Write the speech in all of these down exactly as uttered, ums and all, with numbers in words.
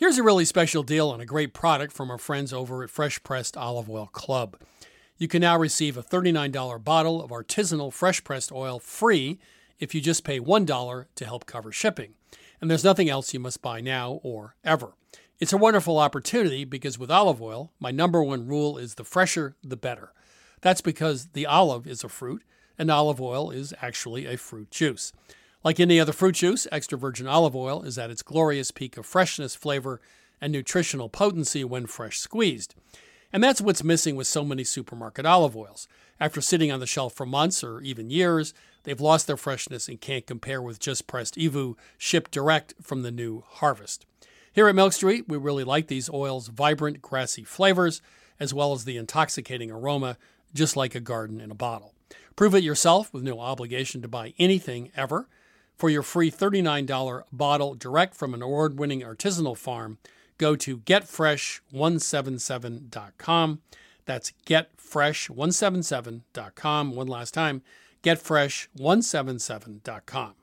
Here's a really special deal on a great product from our friends over at Fresh Pressed Olive Oil Club. You can now receive a thirty-nine dollars bottle of artisanal fresh-pressed oil free if you just pay one dollar to help cover shipping. And there's nothing else you must buy now or ever. It's a wonderful opportunity because with olive oil, my number one rule is the fresher, the better. That's because the olive is a fruit, and olive oil is actually a fruit juice. Like any other fruit juice, extra virgin olive oil is at its glorious peak of freshness, flavor, and nutritional potency when fresh squeezed. And that's what's missing with so many supermarket olive oils. After sitting on the shelf for months or even years, they've lost their freshness and can't compare with just pressed E V U shipped direct from the new harvest. Here at Milk Street, we really like these oils' vibrant, grassy flavors, as well as the intoxicating aroma, just like a garden in a bottle. Prove it yourself with no obligation to buy anything ever. For your free thirty-nine dollars bottle direct from an award-winning artisanal farm, go to get fresh one seventy-seven dot com. That's get fresh one seventy-seven dot com. One last time, get fresh one seventy-seven dot com.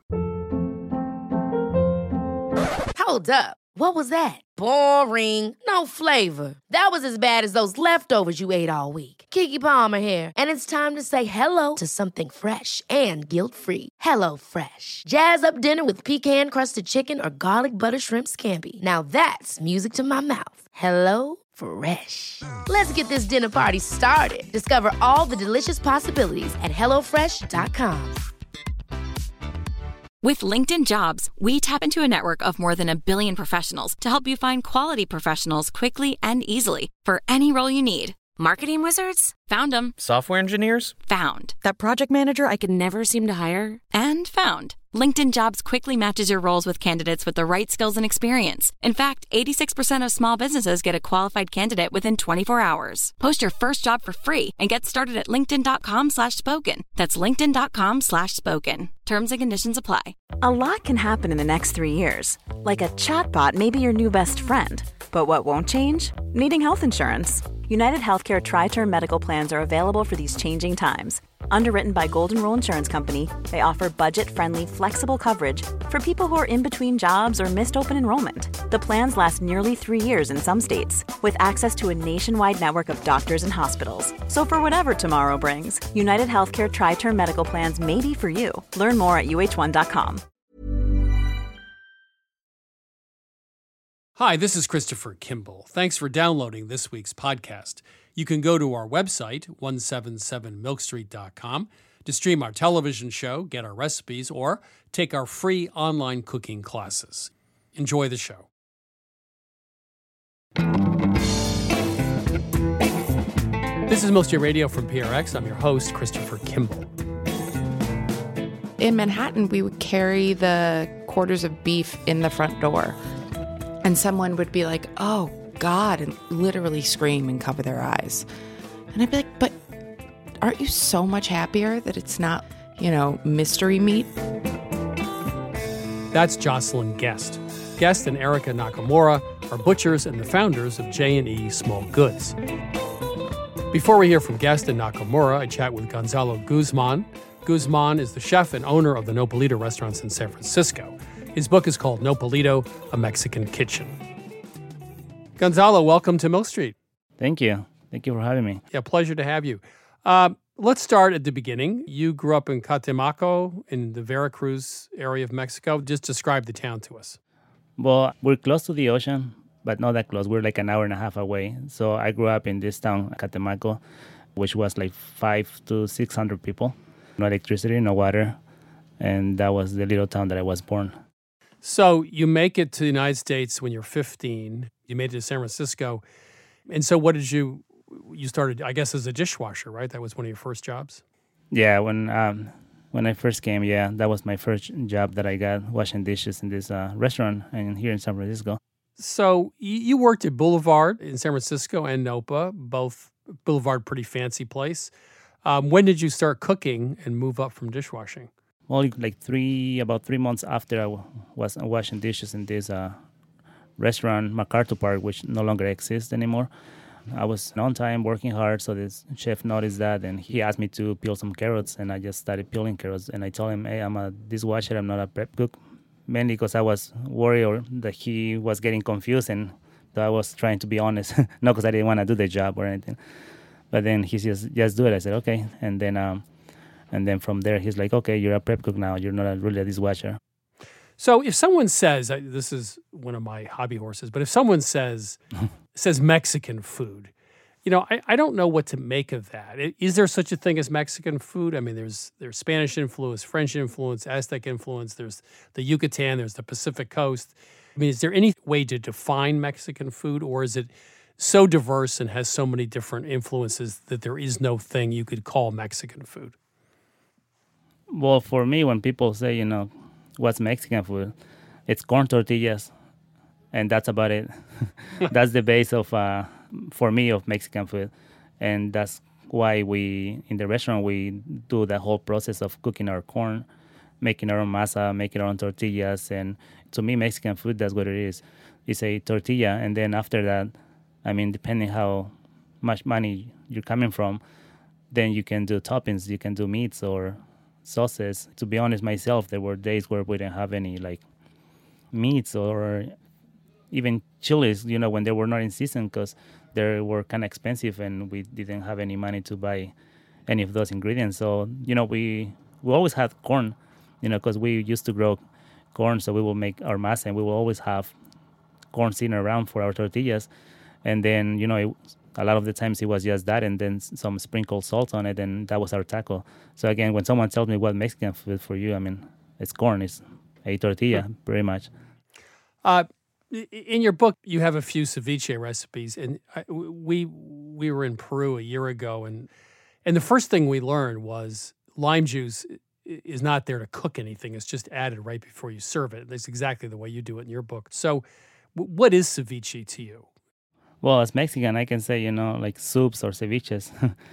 Hold up. What was that? Boring. No flavor. That was as bad as those leftovers you ate all week. Keke Palmer here, and it's time to say hello to something fresh and guilt-free. Hello Fresh. Jazz up dinner with pecan-crusted chicken or garlic butter shrimp scampi. Now that's music to my mouth. Hello Fresh. Let's get this dinner party started. Discover all the delicious possibilities at hello fresh dot com. With LinkedIn Jobs, we tap into a network of more than a billion professionals to help you find quality professionals quickly and easily for any role you need. Marketing wizards? Found them. Software engineers? Found. That project manager I could never seem to hire? And found. LinkedIn Jobs quickly matches your roles with candidates with the right skills and experience. In fact, eighty-six percent of small businesses get a qualified candidate within twenty-four hours. Post your first job for free and get started at linkedin.com slash spoken. That's linkedin.com slash spoken. Terms and conditions apply. A lot can happen in the next three years. Like a chatbot may be your new best friend. But what won't change? Needing health insurance. United Healthcare Tri-Term Medical Plans are available for these changing times. Underwritten by Golden Rule Insurance Company, they offer budget-friendly, flexible coverage for people who are in between jobs or missed open enrollment. The plans last nearly three years in some states, with access to a nationwide network of doctors and hospitals. So for whatever tomorrow brings, United Healthcare Tri-Term Medical Plans may be for you. Learn more at U H one dot com. Hi, this is Christopher Kimball. Thanks for downloading this week's podcast. You can go to our website, one seventy-seven milk street dot com, to stream our television show, get our recipes, or take our free online cooking classes. Enjoy the show. This is Milk Street Radio from P R X. I'm your host, Christopher Kimball. In Manhattan, we would carry the quarters of beef in the front door. And someone would be like, oh, God, and literally scream and cover their eyes. And I'd be like, but aren't you so much happier that it's not, you know, mystery meat? That's Jocelyn Guest. Guest and Erica Nakamura are butchers and the founders of J and E Small Goods. Before we hear from Guest and Nakamura, I chat with Gonzalo Guzman. Guzman is the chef and owner of the Nopalito restaurants in San Francisco. His book is called Nopalito, A Mexican Kitchen. Gonzalo, welcome to Milk Street. Thank you. Thank you for having me. Yeah, pleasure to have you. Uh, let's start at the beginning. You grew up in Catemaco in the Veracruz area of Mexico. Just describe the town to us. Well, we're close to the ocean, but not that close. We're like an hour and a half away. So I grew up in this town, Catemaco, which was like five to six hundred people. No electricity, no water. And that was the little town that I was born. So you make it to the United States when you're fifteen. You made it to San Francisco. And so what did you, you started, I guess, as a dishwasher, right? That was one of your first jobs? Yeah, when um, when I first came, yeah, that was my first job that I got, washing dishes in this uh, restaurant and here in San Francisco. So you worked at Boulevard in San Francisco and Nopa, both Boulevard, pretty fancy place. Um, when did you start cooking and move up from dishwashing? Well, like three, about three months after I w- was washing dishes in this uh, restaurant, MacArthur Park, which no longer exists anymore. I was on time, working hard, so this chef noticed that, and he asked me to peel some carrots, and I just started peeling carrots. And I told him, hey, I'm a dishwasher, I'm not a prep cook. mainly because I was worried or that he was getting confused, and so I was trying to be honest, not because I didn't want to do the job or anything. But then he just just do it. I said okay, and then um, and then from there he's like, okay, you're a prep cook now. You're not a, really a dishwasher. So if someone says, this is one of my hobby horses, but if someone says says Mexican food, you know, I, I don't know what to make of that. Is there such a thing as Mexican food? I mean, there's there's Spanish influence, French influence, Aztec influence. There's the Yucatan. There's the Pacific Coast. I mean, is there any way to define Mexican food, or is it so diverse and has so many different influences that there is no thing you could call Mexican food? Well, for me, when people say, you know, what's Mexican food, it's corn tortillas, and that's about it. That's the base of, uh, for me, of Mexican food. And that's why we, in the restaurant, we do the whole process of cooking our corn, making our own masa, making our own tortillas. And to me, Mexican food, that's what it is. It's a tortilla, and then after that, I mean, depending how much money you're coming from, then you can do toppings, you can do meats or sauces. To be honest, myself, there were days where we didn't have any like meats or even chilies, you know, when they were not in season because they were kind of expensive and we didn't have any money to buy any of those ingredients. So, you know, we we always had corn, you know, because we used to grow corn, so we will make our masa and we will always have corn sitting around for our tortillas. And then, you know, it, a lot of the times it was just that and then some sprinkled salt on it, and that was our taco. So again, when someone tells me what Mexican food for you, I mean, it's corn, it's a tortilla, pretty much. Uh, in your book, you have a few ceviche recipes, and I, we we were in Peru a year ago, and and the first thing we learned was lime juice is not there to cook anything; it's just added right before you serve it. That's exactly the way you do it in your book. So, what is ceviche to you? Well, as Mexican, I can say, you know, like soups or ceviches,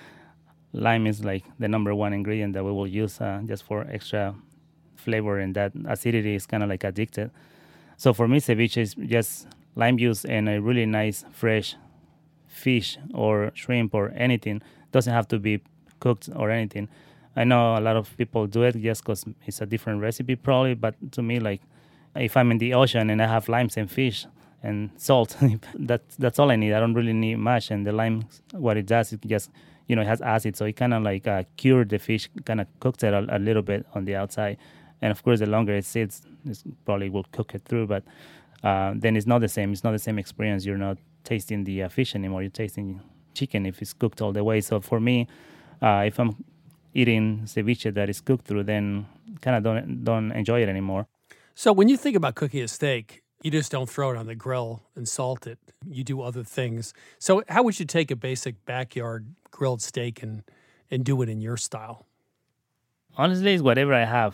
lime is like the number one ingredient that we will use uh, just for extra flavor, and that acidity is kind of like addicted. So for me, ceviche is just lime juice and a really nice fresh fish or shrimp or anything. Doesn't have to be cooked or anything. I know a lot of people do it just because it's a different recipe probably, but to me, like if I'm in the ocean and I have limes and fish and salt, that's that's all I need. I don't really need much. And the lime, what it does, it just, you know, it has acid, so it kind of like uh, cured the fish, kind of cooks it a, a little bit on the outside. And of course, the longer it sits, it probably will cook it through. But uh, then it's not the same. It's not the same experience. You're not tasting the uh, fish anymore. You're tasting chicken if it's cooked all the way. So for me, uh, if I'm eating ceviche that is cooked through, then kind of don't don't enjoy it anymore. So when you think about cooking a steak, you just don't throw it on the grill and salt it. You do other things. So how would you take a basic backyard grilled steak and, and do it in your style? Honestly, it's whatever I have.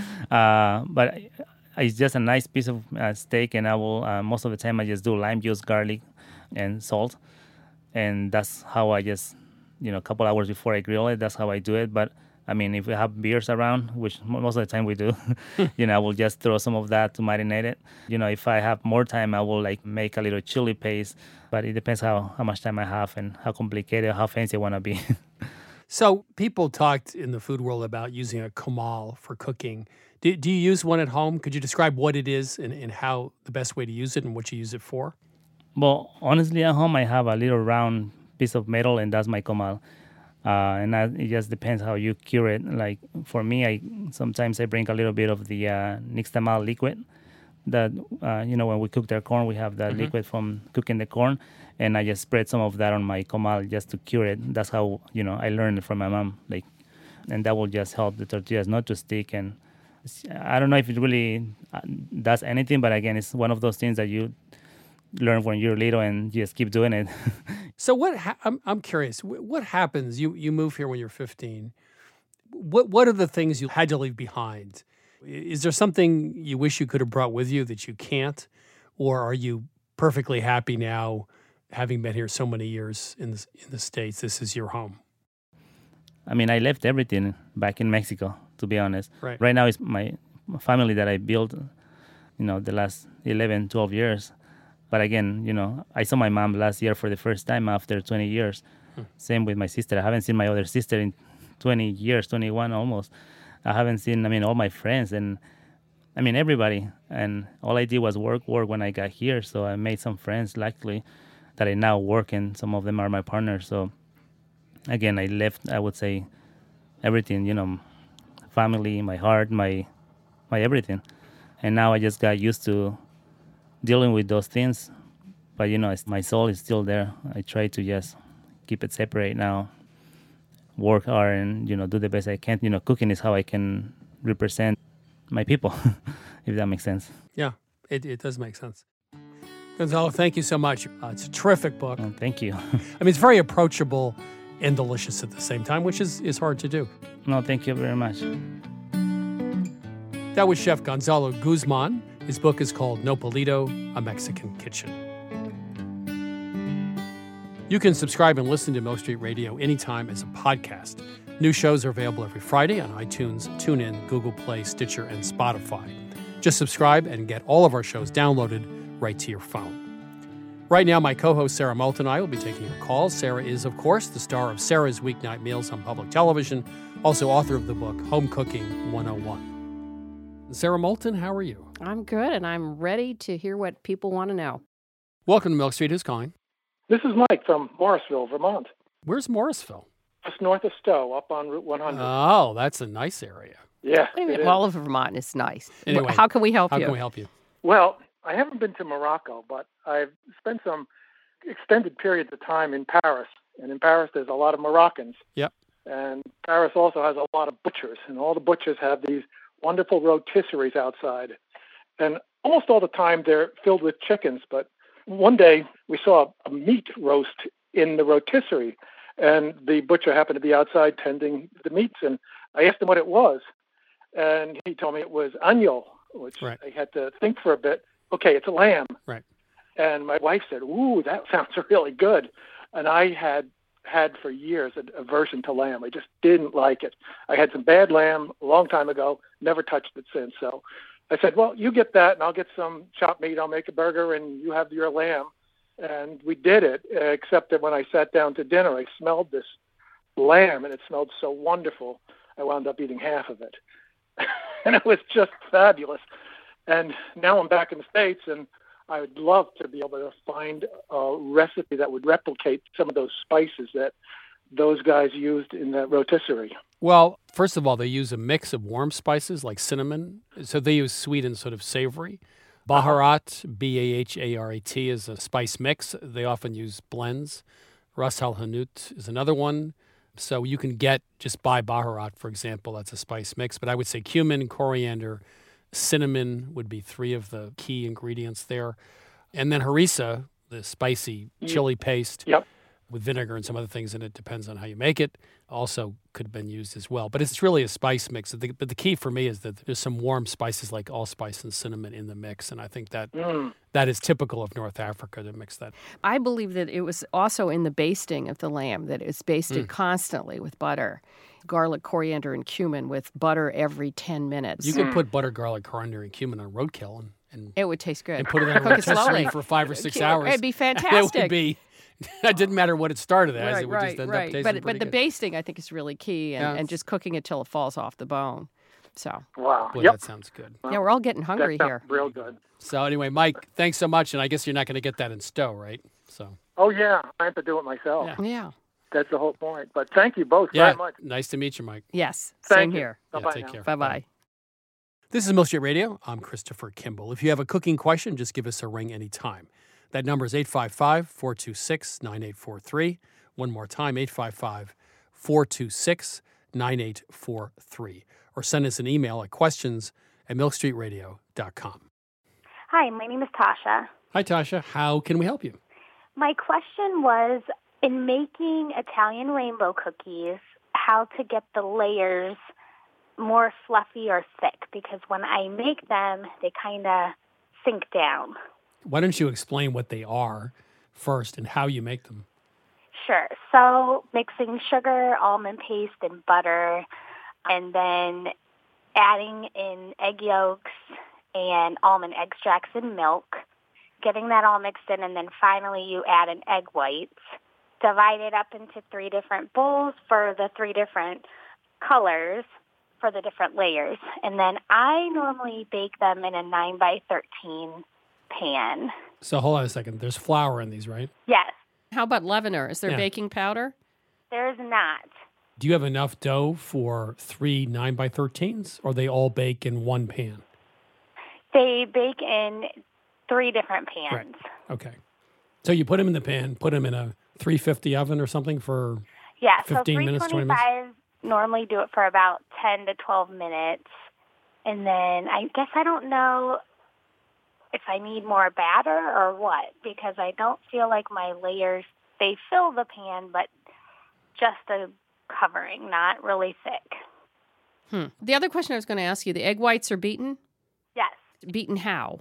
uh, but it's just a nice piece of uh, steak, and I will, uh, most of the time, I just do lime juice, garlic, and salt. And that's how I just, you know, a couple hours before I grill it, that's how I do it. But I mean, if we have beers around, which most of the time we do, you know, I will just throw some of that to marinate it. You know, if I have more time, I will like make a little chili paste, but it depends how, how much time I have and how complicated, how fancy I want to be. So people talked in the food world about using a comal for cooking. Do, do you use one at home? Could you describe what it is and, and how the best way to use it and what you use it for? Well, honestly, at home I have a little round piece of metal, and that's my comal. Uh, and I, it just depends how you cure it. Like for me, I sometimes I bring a little bit of the uh, nixtamal liquid. That uh, you know, when we cook their corn, we have that mm-hmm. liquid from cooking the corn, and I just spread some of that on my comal just to cure it. That's how, you know, I learned it from my mom. Like, and that will just help the tortillas not to stick. And I don't know if it really does anything, but again, it's one of those things that you learn when you're little and you just keep doing it. So what? Ha- I'm I'm curious. What happens? You you move here when you're fifteen. What what are the things you had to leave behind? Is there something you wish you could have brought with you that you can't, or are you perfectly happy now, having been here so many years in the in the States? This is your home. I mean, I left everything back in Mexico, to be honest. Right. Right now, it's my family that I built, you know, the last eleven, twelve years. But again, you know, I saw my mom last year for the first time after twenty years. Hmm. Same with my sister. I haven't seen my other sister in twenty years, twenty-one almost. I haven't seen, I mean, all my friends. And I mean, everybody. And all I did was work, work when I got here. So I made some friends, luckily, that I now work, and some of them are my partners. So again, I left, I would say, everything, you know, family, my heart, my my everything. And now I just got used to dealing with those things. But, you know, it's, my soul is still there. I try to just keep it separate now, work hard, and, you know, do the best I can. You know, cooking is how I can represent my people, if that makes sense. Yeah, it, it does make sense. Gonzalo, thank you so much. Uh, it's a terrific book. Oh, thank you. I mean, it's very approachable and delicious at the same time, which is, is hard to do. No, thank you very much. That was Chef Gonzalo Guzman. His book is called Nopalito, A Mexican Kitchen. You can subscribe and listen to Milk Street Radio anytime as a podcast. New shows are available every Friday on iTunes, TuneIn, Google Play, Stitcher, and Spotify. Just subscribe and get all of our shows downloaded right to your phone. Right now, my co-host Sarah Moulton and I will be taking your calls. Sarah is, of course, the star of Sarah's Weeknight Meals on public television, also author of the book Home Cooking one oh one. Sarah Moulton, how are you? I'm good, and I'm ready to hear what people want to know. Welcome to Milk Street. Who's calling? This is Mike from Morrisville, Vermont. Where's Morrisville? Just north of Stowe, up on Route one hundred. Oh, that's a nice area. Yeah. What do you mean? it All is. of Vermont is nice. Anyway, How can we help How you? can we help you? Well, I haven't been to Morocco, but I've spent some extended periods of time in Paris. And in Paris, there's a lot of Moroccans. Yep. And Paris also has a lot of butchers. And all the butchers have these wonderful rotisseries outside. And almost all the time, they're filled with chickens. But one day, we saw a meat roast in the rotisserie. And the butcher happened to be outside tending the meats. And I asked him what it was. And he told me it was agneau, which Right. I had to think for a bit. Okay, it's a lamb. Right. And my wife said, ooh, that sounds really good. And I had had for years an aversion to lamb. I just didn't like it. I had some bad lamb a long time ago, never touched it since. So I said, well, you get that, and I'll get some chopped meat. I'll make a burger, and you have your lamb. And we did it, except that when I sat down to dinner, I smelled this lamb, and it smelled so wonderful, I wound up eating half of it. And it was just fabulous. And now I'm back in the States, and I would love to be able to find a recipe that would replicate some of those spices that those guys used in that rotisserie. Well, first of all, they use a mix of warm spices like cinnamon. So they use sweet and sort of savory. Baharat, B A H A R A T, is a spice mix. They often use blends. Ras Al Hanout is another one. So you can get, just buy Baharat, for example, that's a spice mix. But I would say cumin, coriander, cinnamon would be three of the key ingredients there. And then harissa, the spicy chili paste Yep. with vinegar and some other things in it, depends on how you make it, also could have been used as well. But it's really a spice mix. The- But the key for me is that there's some warm spices like allspice and cinnamon in the mix. And I think that Mm. that is typical of North Africa to mix that. I believe that it was also in the basting of the lamb, that it's basted constantly with butter, garlic, coriander, and cumin with butter every ten minutes. You could put butter, garlic, coriander, and cumin on roadkill and, and, It would taste good. and put it on a Cook it slowly. rotisserie for five or six hours. It'd be It fantastic. would be. It didn't matter what it started as. Right, it would right, just end right. up tasting But pretty but the good. basting, I think, is really key, and, Yeah, and it's- just cooking it till it falls off the bone. So Wow. Boy, Yep. that sounds good. yeah, we're all getting hungry that here. sounds real good. So anyway, Mike, thanks so much. And I guess you're not going to get that in Stowe, right? So Oh, yeah. I have to do it myself. Yeah. Yeah. That's the whole point. But thank you both yeah, very much. nice to meet you, Mike. Yes. Thank Same you. here. Yeah, Bye-bye take now. care. Bye bye. This is Milk Street Radio. I'm Christopher Kimball. If you have a cooking question, just give us a ring anytime. That number is eight five five, four two six, nine eight four three. One more time, eight five five, four two six, nine eight four three. Or send us an email at questions at milk street radio dot com. Hi, my name is Tasha. Hi, Tasha. How can we help you? My question was, in making Italian rainbow cookies, how to get the layers more fluffy or thick, because when I make them, they kind of sink down. Why don't you explain what they are first and how you make them? Sure. So mixing sugar, almond paste, and butter, and then adding in egg yolks and almond extracts and milk, getting that all mixed in, and then finally you add in egg whites. Divide it up into three different bowls for the three different colors, for the different layers. And then I normally bake them in a nine by thirteen pan. So hold on a second. There's flour in these, right? Yes. How about leavener? Is there Yeah. baking powder? There's not. Do you have enough dough for three nine by thirteens, or they all bake in one pan? They bake in three different pans. Right. Okay. So you put them in the pan, put them in a three fifty oven or something for Yeah, so fifteen minutes, twenty minutes? three twenty-five normally do it for about ten to twelve minutes. And then I guess I don't know if I need more batter or what, because I don't feel like my layers, they fill the pan, but just a covering, not really thick. Hmm. The other question I was going to ask you, the egg whites are beaten? Yes. Beaten how?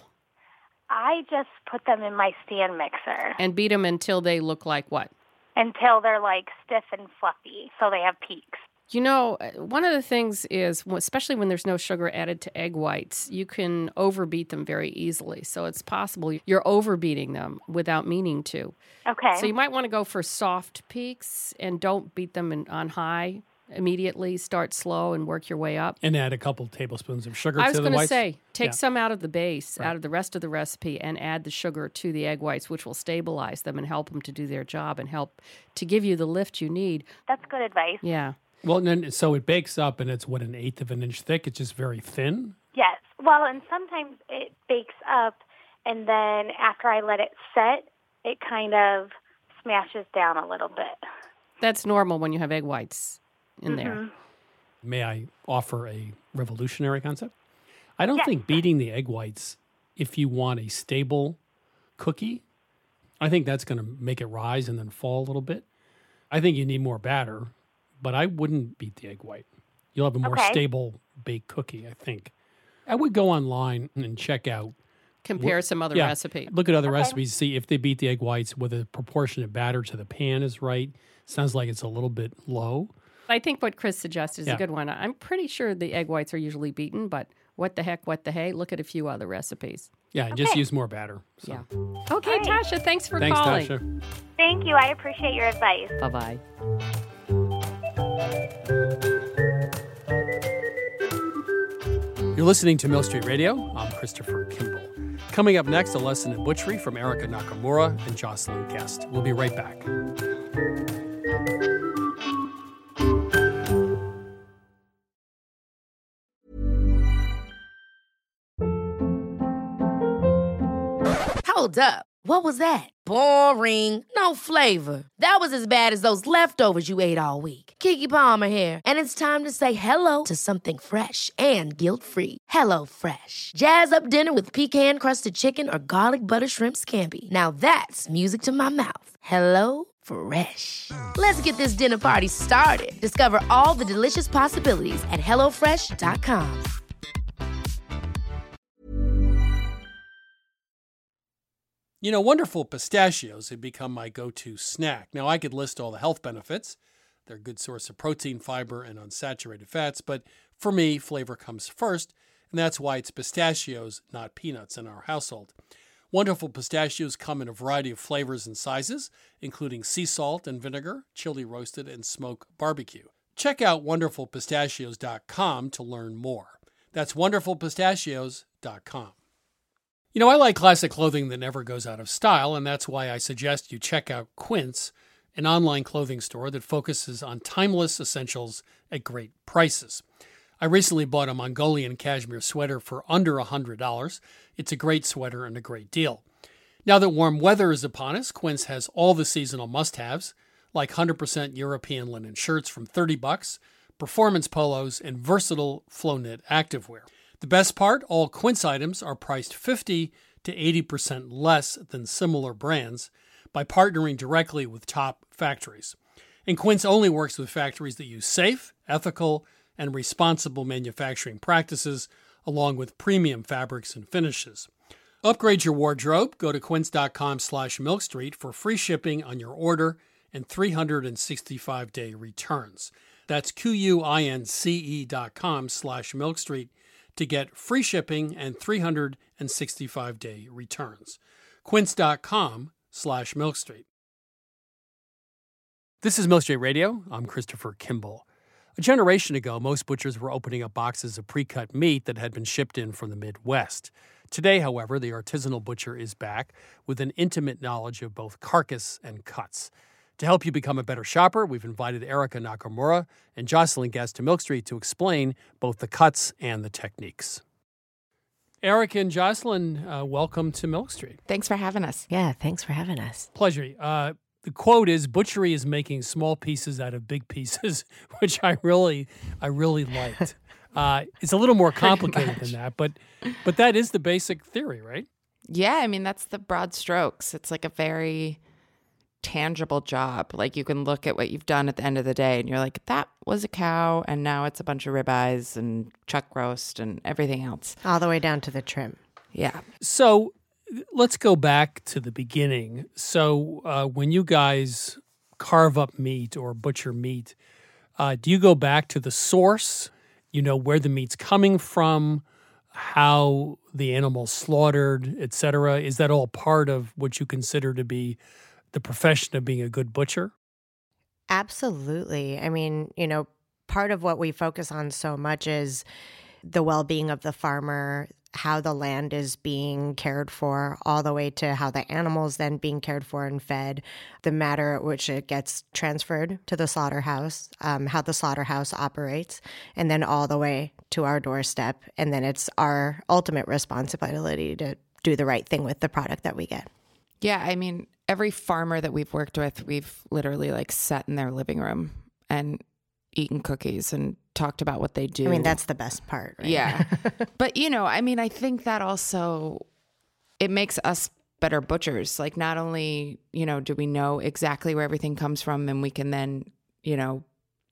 I just put them in my stand mixer And beat them until they look like what? until they're like stiff and fluffy, so they have peaks. You know, one of the things is, especially when there's no sugar added to egg whites, you can overbeat them very easily. So it's possible you're overbeating them without meaning to. Okay. So you might want to go for soft peaks and don't beat them in, on high immediately. Start slow and work your way up. And add a couple tablespoons of sugar I to was the going to whites? say, take Yeah. some out of the base, Right. out of the rest of the recipe, and add the sugar to the egg whites, which will stabilize them and help them to do their job and help to give you the lift you need. That's good advice. Yeah. Well, and then so it bakes up, and it's, what, an eighth of an inch thick? It's just very thin? Yes. Well, and sometimes it bakes up, and then after I let it set, it kind of smashes down a little bit. That's normal when you have egg whites in there. Mhm. May I offer a revolutionary concept? I don't Yes. think beating the egg whites, if you want a stable cookie, I think that's going to make it rise and then fall a little bit. I think you need more batter, but I wouldn't beat the egg white. You'll have a more Okay. stable baked cookie, I think. I would go online and check out. Compare what- some other yeah, recipe. Look at other Okay. recipes, see if they beat the egg whites, whether the proportion of batter to the pan is right. Sounds like it's a little bit low. I think what Chris suggested is Yeah. a good one. I'm pretty sure the egg whites are usually beaten, but what the heck, what the hey? Look at a few other recipes. Yeah, and just Okay. use more batter. So. Yeah. Okay, All right. Tasha, thanks for Thanks, calling. Tasha. Thank you. I appreciate your advice. Bye-bye. You're listening to Mill Street Radio. I'm Christopher Kimball. Coming up next, a lesson in butchery from Erica Nakamura and Jocelyn Guest. We'll be right back. Hold up. What was that? Boring. No flavor. That was as bad as those leftovers you ate all week. Keke Palmer here, and it's time to say hello to something fresh and guilt-free. Hello Fresh. Jazz up dinner with pecan-crusted chicken or garlic butter shrimp scampi. Now that's music to my mouth. Hello Fresh. Let's get this dinner party started. Discover all the delicious possibilities at hello fresh dot com. You know, wonderful pistachios have become my go-to snack. Now, I could list all the health benefits. They're a good source of protein, fiber, and unsaturated fats. But for me, flavor comes first, and that's why it's pistachios, not peanuts, in our household. Wonderful pistachios come in a variety of flavors and sizes, including sea salt and vinegar, chili roasted, and smoke barbecue. Check out wonderful pistachios dot com to learn more. That's wonderful pistachios dot com. You know, I like classic clothing that never goes out of style, and that's why I suggest you check out Quince, an online clothing store that focuses on timeless essentials at great prices. I recently bought a Mongolian cashmere sweater for under one hundred dollars. It's a great sweater and a great deal. Now that warm weather is upon us, Quince has all the seasonal must-haves, like one hundred percent European linen shirts from thirty bucks, performance polos, and versatile flow-knit activewear. The best part, all Quince items are priced fifty to eighty percent less than similar brands by partnering directly with top factories. And Quince only works with factories that use safe, ethical, and responsible manufacturing practices, along with premium fabrics and finishes. Upgrade your wardrobe. Go to quince.com slash milkstreet for free shipping on your order and three hundred sixty-five day returns. That's Q-U-I-N-C-E dot com slash milkstreet to get free shipping and three hundred sixty-five day returns. Quince.com slash milkstreet. This is Milk Street Radio. I'm Christopher Kimball. A generation ago, most butchers were opening up boxes of pre-cut meat that had been shipped in from the Midwest. Today, however, the artisanal butcher is back with an intimate knowledge of both carcass and cuts. To help you become a better shopper, we've invited Erica Nakamura and Jocelyn Guest to Milk Street to explain both the cuts and the techniques. Erica and Jocelyn, uh, welcome to Milk Street. Thanks for having us. Yeah, thanks for having us. Pleasure. Uh, the quote is, "Butchery is making small pieces out of big pieces," which I really, I really liked. Uh, it's a little more complicated than that, but, but that is the basic theory, right? Yeah, I mean, that's the broad strokes. It's like a very tangible job. Like you can look at what you've done at the end of the day and you're like, that was a cow and now it's a bunch of ribeyes and chuck roast and everything else. All the way down to the trim. Yeah. So let's go back to the beginning. So uh, when you guys carve up meat or butcher meat, uh, do you go back to the source? You know, where the meat's coming from, how the animal's slaughtered, et cetera? Is that all part of what you consider to be the profession of being a good butcher? Absolutely. I mean, you know, part of what we focus on so much is the well-being of the farmer, how the land is being cared for, all the way to how the animals then being cared for and fed, the manner at which it gets transferred to the slaughterhouse, um, how the slaughterhouse operates, and then all the way to our doorstep. And then it's our ultimate responsibility to do the right thing with the product that we get. Yeah, I mean, every farmer that we've worked with, we've literally like sat in their living room and eaten cookies and talked about what they do. I mean, that's the best part, right? Yeah. But, you know, I mean, I think that also, it makes us better butchers. Like, not only, you know, do we know exactly where everything comes from and we can then, you know,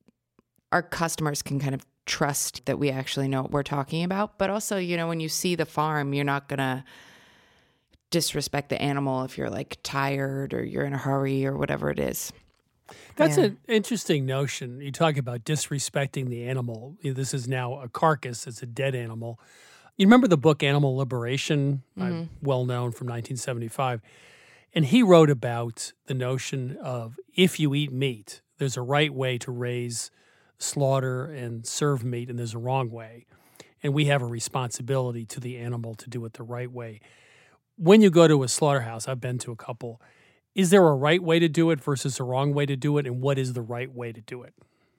our customers can kind of trust that we actually know what we're talking about. But also, you know, when you see the farm, you're not going to disrespect the animal if you're like tired or you're in a hurry or whatever it is. That's Yeah. an interesting notion. You talk about disrespecting the animal. You know, this is now a carcass. It's a dead animal. You remember the book Animal Liberation, uh, well known from nineteen seventy-five. And he wrote about the notion of if you eat meat, there's a right way to raise, slaughter, and serve meat, and there's a wrong way. And we have a responsibility to the animal to do it the right way. When you go to a slaughterhouse, I've been to a couple, is there a right way to do it versus a wrong way to do it? And what is the right way to do it?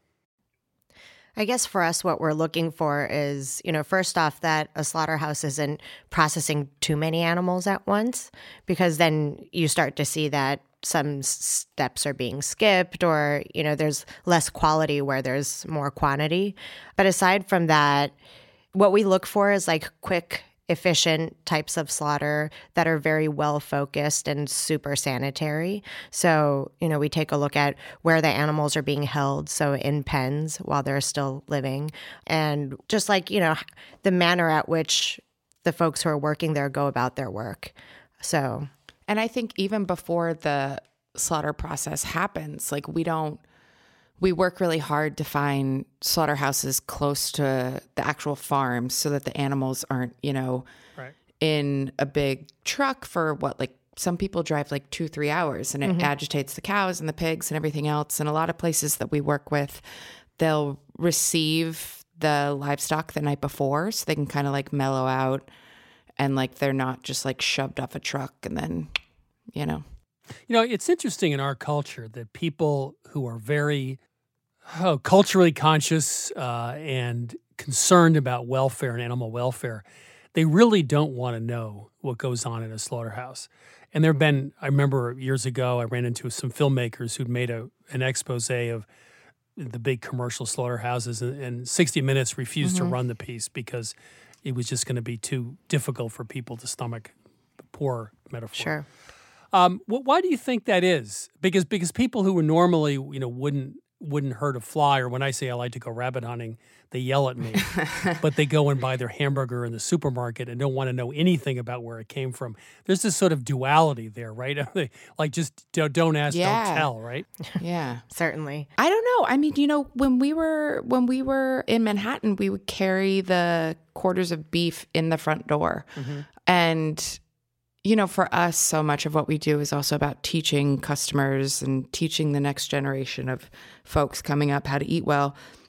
I guess for us, what we're looking for is, you know, first off, that a slaughterhouse isn't processing too many animals at once, because then you start to see that some steps are being skipped or, you know, there's less quality where there's more quantity. But aside from that, what we look for is like quick, efficient types of slaughter that are very well focused and super sanitary. So, you know, we take a look at where the animals are being held, so in pens while they're still living, and just like, you know, the manner at which the folks who are working there go about their work. So, and I think even before the slaughter process happens, like we don't We work really hard to find slaughterhouses close to the actual farms so that the animals aren't, you know, Right. in a big truck for what, like some people drive like two, three hours and it Mm-hmm. agitates the cows and the pigs and everything else. And a lot of places that we work with, they'll receive the livestock the night before so they can kind of like mellow out and like they're not just like shoved off a truck and then, you know. You know, it's interesting in our culture that people who are very oh, culturally conscious uh, and concerned about welfare and animal welfare, they really don't want to know what goes on in a slaughterhouse. And there have been, I remember years ago, I ran into some filmmakers who'd made a an expose of the big commercial slaughterhouses, and, and sixty minutes refused Mm-hmm. to run the piece because it was just going to be too difficult for people to stomach. Poor metaphor. sure. Um, wh- why do you think that is? Because because people who would normally, you know, wouldn't wouldn't hurt a fly, or when I say I like to go rabbit hunting, they yell at me. But they go and buy their hamburger in the supermarket and don't want to know anything about where it came from. There's this sort of duality there, right? Like just don't, don't ask, Yeah. don't tell, right? Yeah. Certainly. I don't know. I mean, you know, when we were when we were in Manhattan, we would carry the quarters of beef in the front door. And you know, for us, so much of what we do is also about teaching customers and teaching the next generation of folks coming up how to eat well.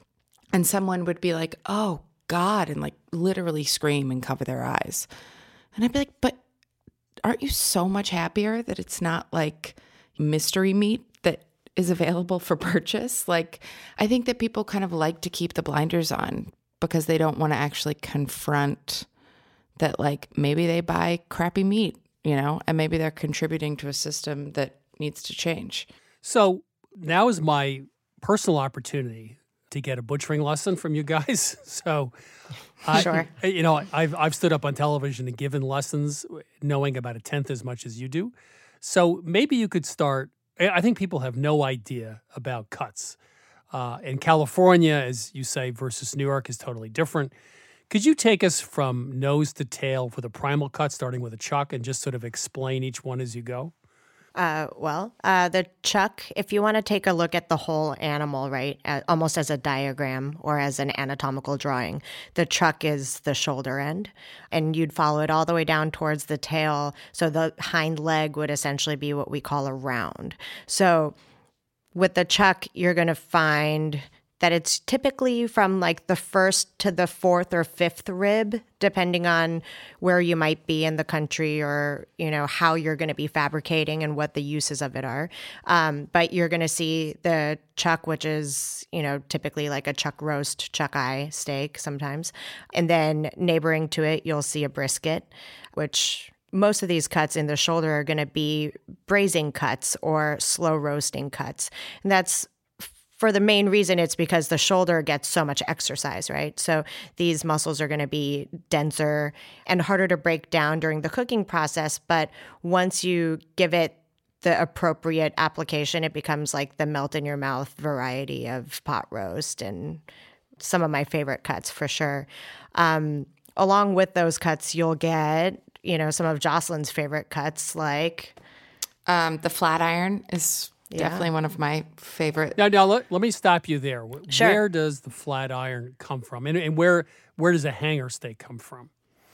and someone would be like, oh God, and like literally scream and cover their eyes. And I'd be like, but aren't you so much happier that it's not like mystery meat that is available for purchase? Like, I think that people kind of like to keep the blinders on because they don't want to actually confront that, like, maybe they buy crappy meat, you know, and maybe they're contributing to a system that needs to change. So now is my personal opportunity to get a butchering lesson from you guys. So, I, Sure. you know, I've I've stood up on television and given lessons knowing about a tenth as much as you do. So maybe you could start. I think people have no idea about cuts. Uh, in California, as you say, versus New York is totally different. Could you take us from nose to tail for the primal cut, starting with a chuck, and just sort of explain each one as you go? Uh, well, uh, the chuck, if you want to take a look at the whole animal, right, uh, almost as a diagram or as an anatomical drawing, the chuck is the shoulder end, and you'd follow it all the way down towards the tail. So the hind leg would essentially be what we call a round. So with the chuck, you're going to find that it's typically from like the first to the fourth or fifth rib, depending on where you might be in the country or, you know, how you're going to be fabricating and what the uses of it are. Um, but you're going to see the chuck, which is, you know, typically like a chuck roast, chuck eye steak sometimes. And then neighboring to it, you'll see a brisket, which most of these cuts in the shoulder are going to be braising cuts or slow roasting cuts. And that's for the main reason, it's because the shoulder gets so much exercise, right? So these muscles are going to be denser and harder to break down during the cooking process. But once you give it the appropriate application, it becomes like the melt in your mouth variety of pot roast and some of my favorite cuts for sure. Um, along with those cuts, you'll get, you know, some of Jocelyn's favorite cuts like Um, the flat iron is Yeah. definitely one of my favorite. Now, now let, let me stop you there. Wh- Sure. Where does the flat iron come from? And, and where where does a hanger steak come from?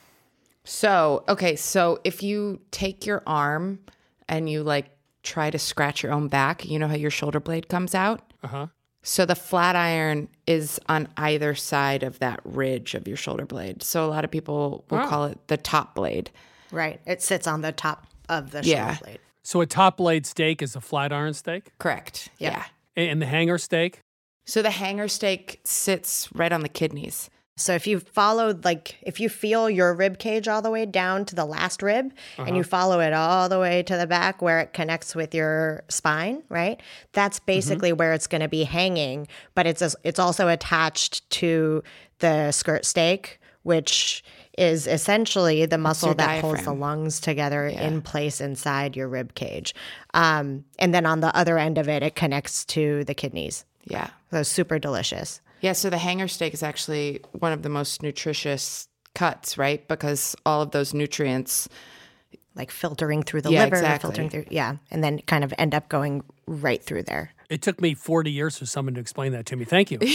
So, okay, so if you take your arm and you like try to scratch your own back, you know how your shoulder blade comes out? Uh-huh. So the flat iron is on either side of that ridge of your shoulder blade. So a lot of people will Oh. call it the top blade. right. It sits on the top of the Yeah. shoulder blade. So a top blade steak is a flat iron steak? Correct. Yeah. Yeah. A- And the hanger steak? So the hanger steak sits right on the kidneys. So if you followed, like, if you feel your rib cage all the way down to the last rib and you follow it all the way to the back where it connects with your spine, right? That's basically where it's going to be hanging, but it's a, it's also attached to the skirt steak, which is essentially the muscle your that holds the diaphragm. lungs together Yeah. in place inside your rib cage. Um, and then on the other end of it, it connects to the kidneys. Yeah. So super delicious. Yeah, so the hanger steak is actually one of the most nutritious cuts, right? Because all of those nutrients. Like filtering through the Yeah, liver, exactly. filtering through, yeah, and then kind of end up going right through there. It took me forty years for someone to explain that to me. Thank you.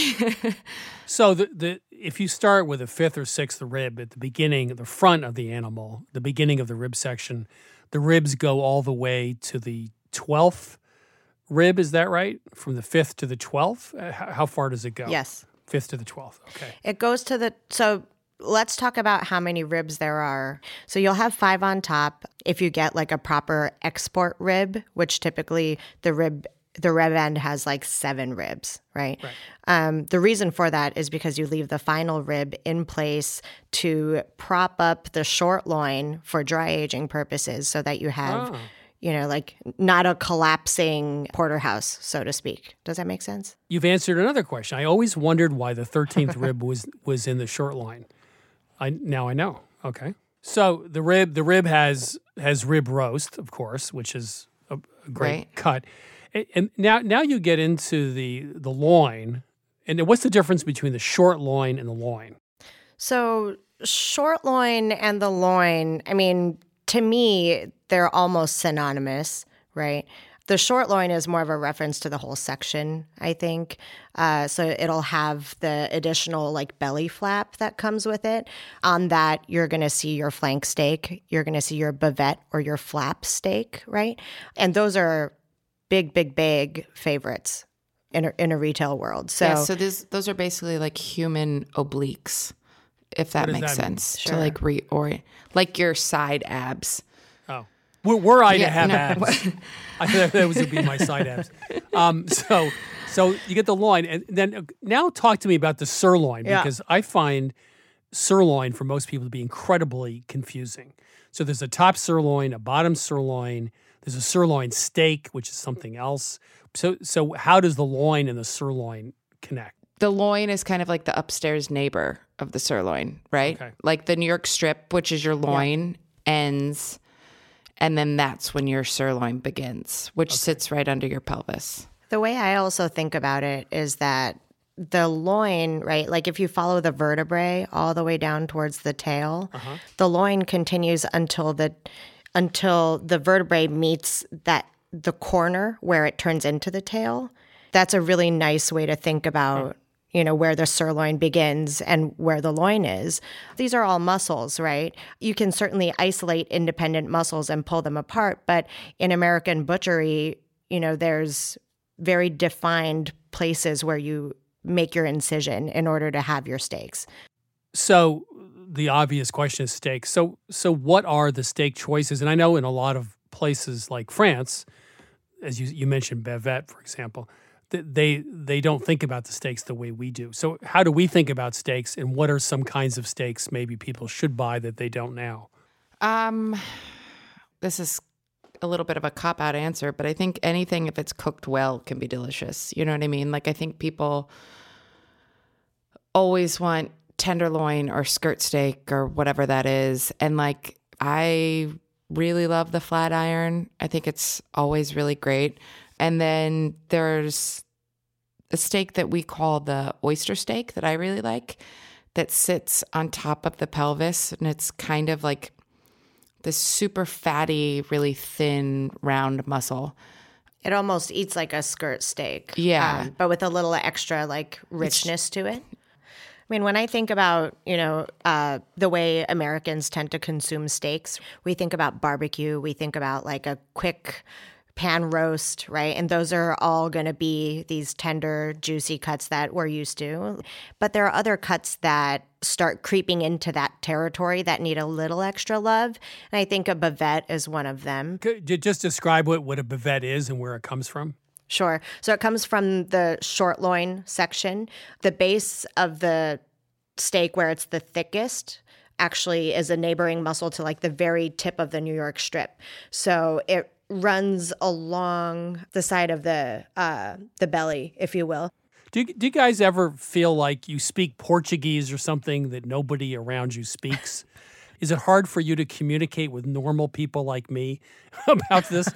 So the, the if you start with a fifth or sixth rib at the beginning, the front of the animal, the beginning of the rib section, the ribs go all the way to the twelfth rib. Is that right? From the fifth to the twelfth? Uh, How, how far does it go? Yes. Fifth to the twelfth. Okay. It goes to the, so let's talk about how many ribs there are. So you'll have five on top if you get like a proper export rib, which typically the rib the rib end has like seven ribs, right? Right. Um, the reason for that is because you leave the final rib in place to prop up the short loin for dry aging purposes so that you have, Oh. you know, like not a collapsing porterhouse, so to speak. Does that make sense? You've answered another question. I always wondered why the thirteenth rib was was in the short line. I now I know. Okay. So the rib the rib has has rib roast, of course, which is a, a great Right. cut. And, and now now you get into the the loin. And what's the difference between the short loin and the loin? So short loin and the loin, I mean, to me, they're almost synonymous, right? The short loin is more of a reference to the whole section, I think. Uh, so it'll have the additional like belly flap that comes with it. On that, you're going to see your flank steak. You're going to see your bavette or your flap steak, right? And those are big, big, big favorites in a, in a retail world. So, yeah, so this, those are basically like human obliques, if that What does makes that mean? sense. Sure. To like reorient, like your side abs. Oh, were, were I to Yeah, have no. abs, I thought that was would be my side abs. Um, so, so you get the loin, and then uh, now talk to me about the sirloin Yeah. because I find sirloin for most people to be incredibly confusing. So there's a top sirloin, a bottom sirloin. There's a sirloin steak, which is something else. So, so how does the loin and the sirloin connect? The loin is kind of like the upstairs neighbor of the sirloin, right? Okay. Like the New York strip, which is your loin, ends, and then that's when your sirloin begins, which sits right under your pelvis. the way I also think about it is that the loin, right? Like if you follow the vertebrae all the way down towards the tail, Uh-huh. the loin continues until the until the vertebrae meets that the corner where it turns into the tail. That's a really nice way to think about, you know, where the sirloin begins and where the loin is. These are all muscles, right? You can certainly isolate independent muscles and pull them apart, but in American butchery, you know, there's very defined places where you make your incision in order to have your steaks. So the obvious question is steak. So so what are the steak choices? And I know in a lot of places like France, as you you mentioned Bavette, for example, th- they they don't think about the steaks the way we do. So how do we think about steaks, and what are some kinds of steaks maybe people should buy that they don't now? Um, this is a little bit of a cop-out answer, but I think anything, if it's cooked well, can be delicious. You know what I mean? Like, I think people always want tenderloin or skirt steak or whatever that is. And, like, I really love the flat iron. I think it's always really great. And then there's a steak that we call the oyster steak that I really like that sits on top of the pelvis, and it's kind of like this super fatty, really thin, round muscle. It almost eats like a skirt steak. Yeah. um, but with a little extra like richness to it. I mean, when I think about, you know, uh, the way Americans tend to consume steaks, we think about barbecue, we think about like a quick pan roast, right? And those are all going to be these tender, juicy cuts that we're used to. But there are other cuts that start creeping into that territory that need a little extra love. And I think a bavette is one of them. Could you just describe what, what a bavette is and where it comes from? Sure. So it comes from the short loin section. The base of the steak where it's the thickest actually is a neighboring muscle to like the very tip of the New York strip. So it runs along the side of the uh, the belly, if you will. Do you, do you guys ever feel like you speak Portuguese or something that nobody around you speaks? Is it hard for you to communicate with normal people like me about this?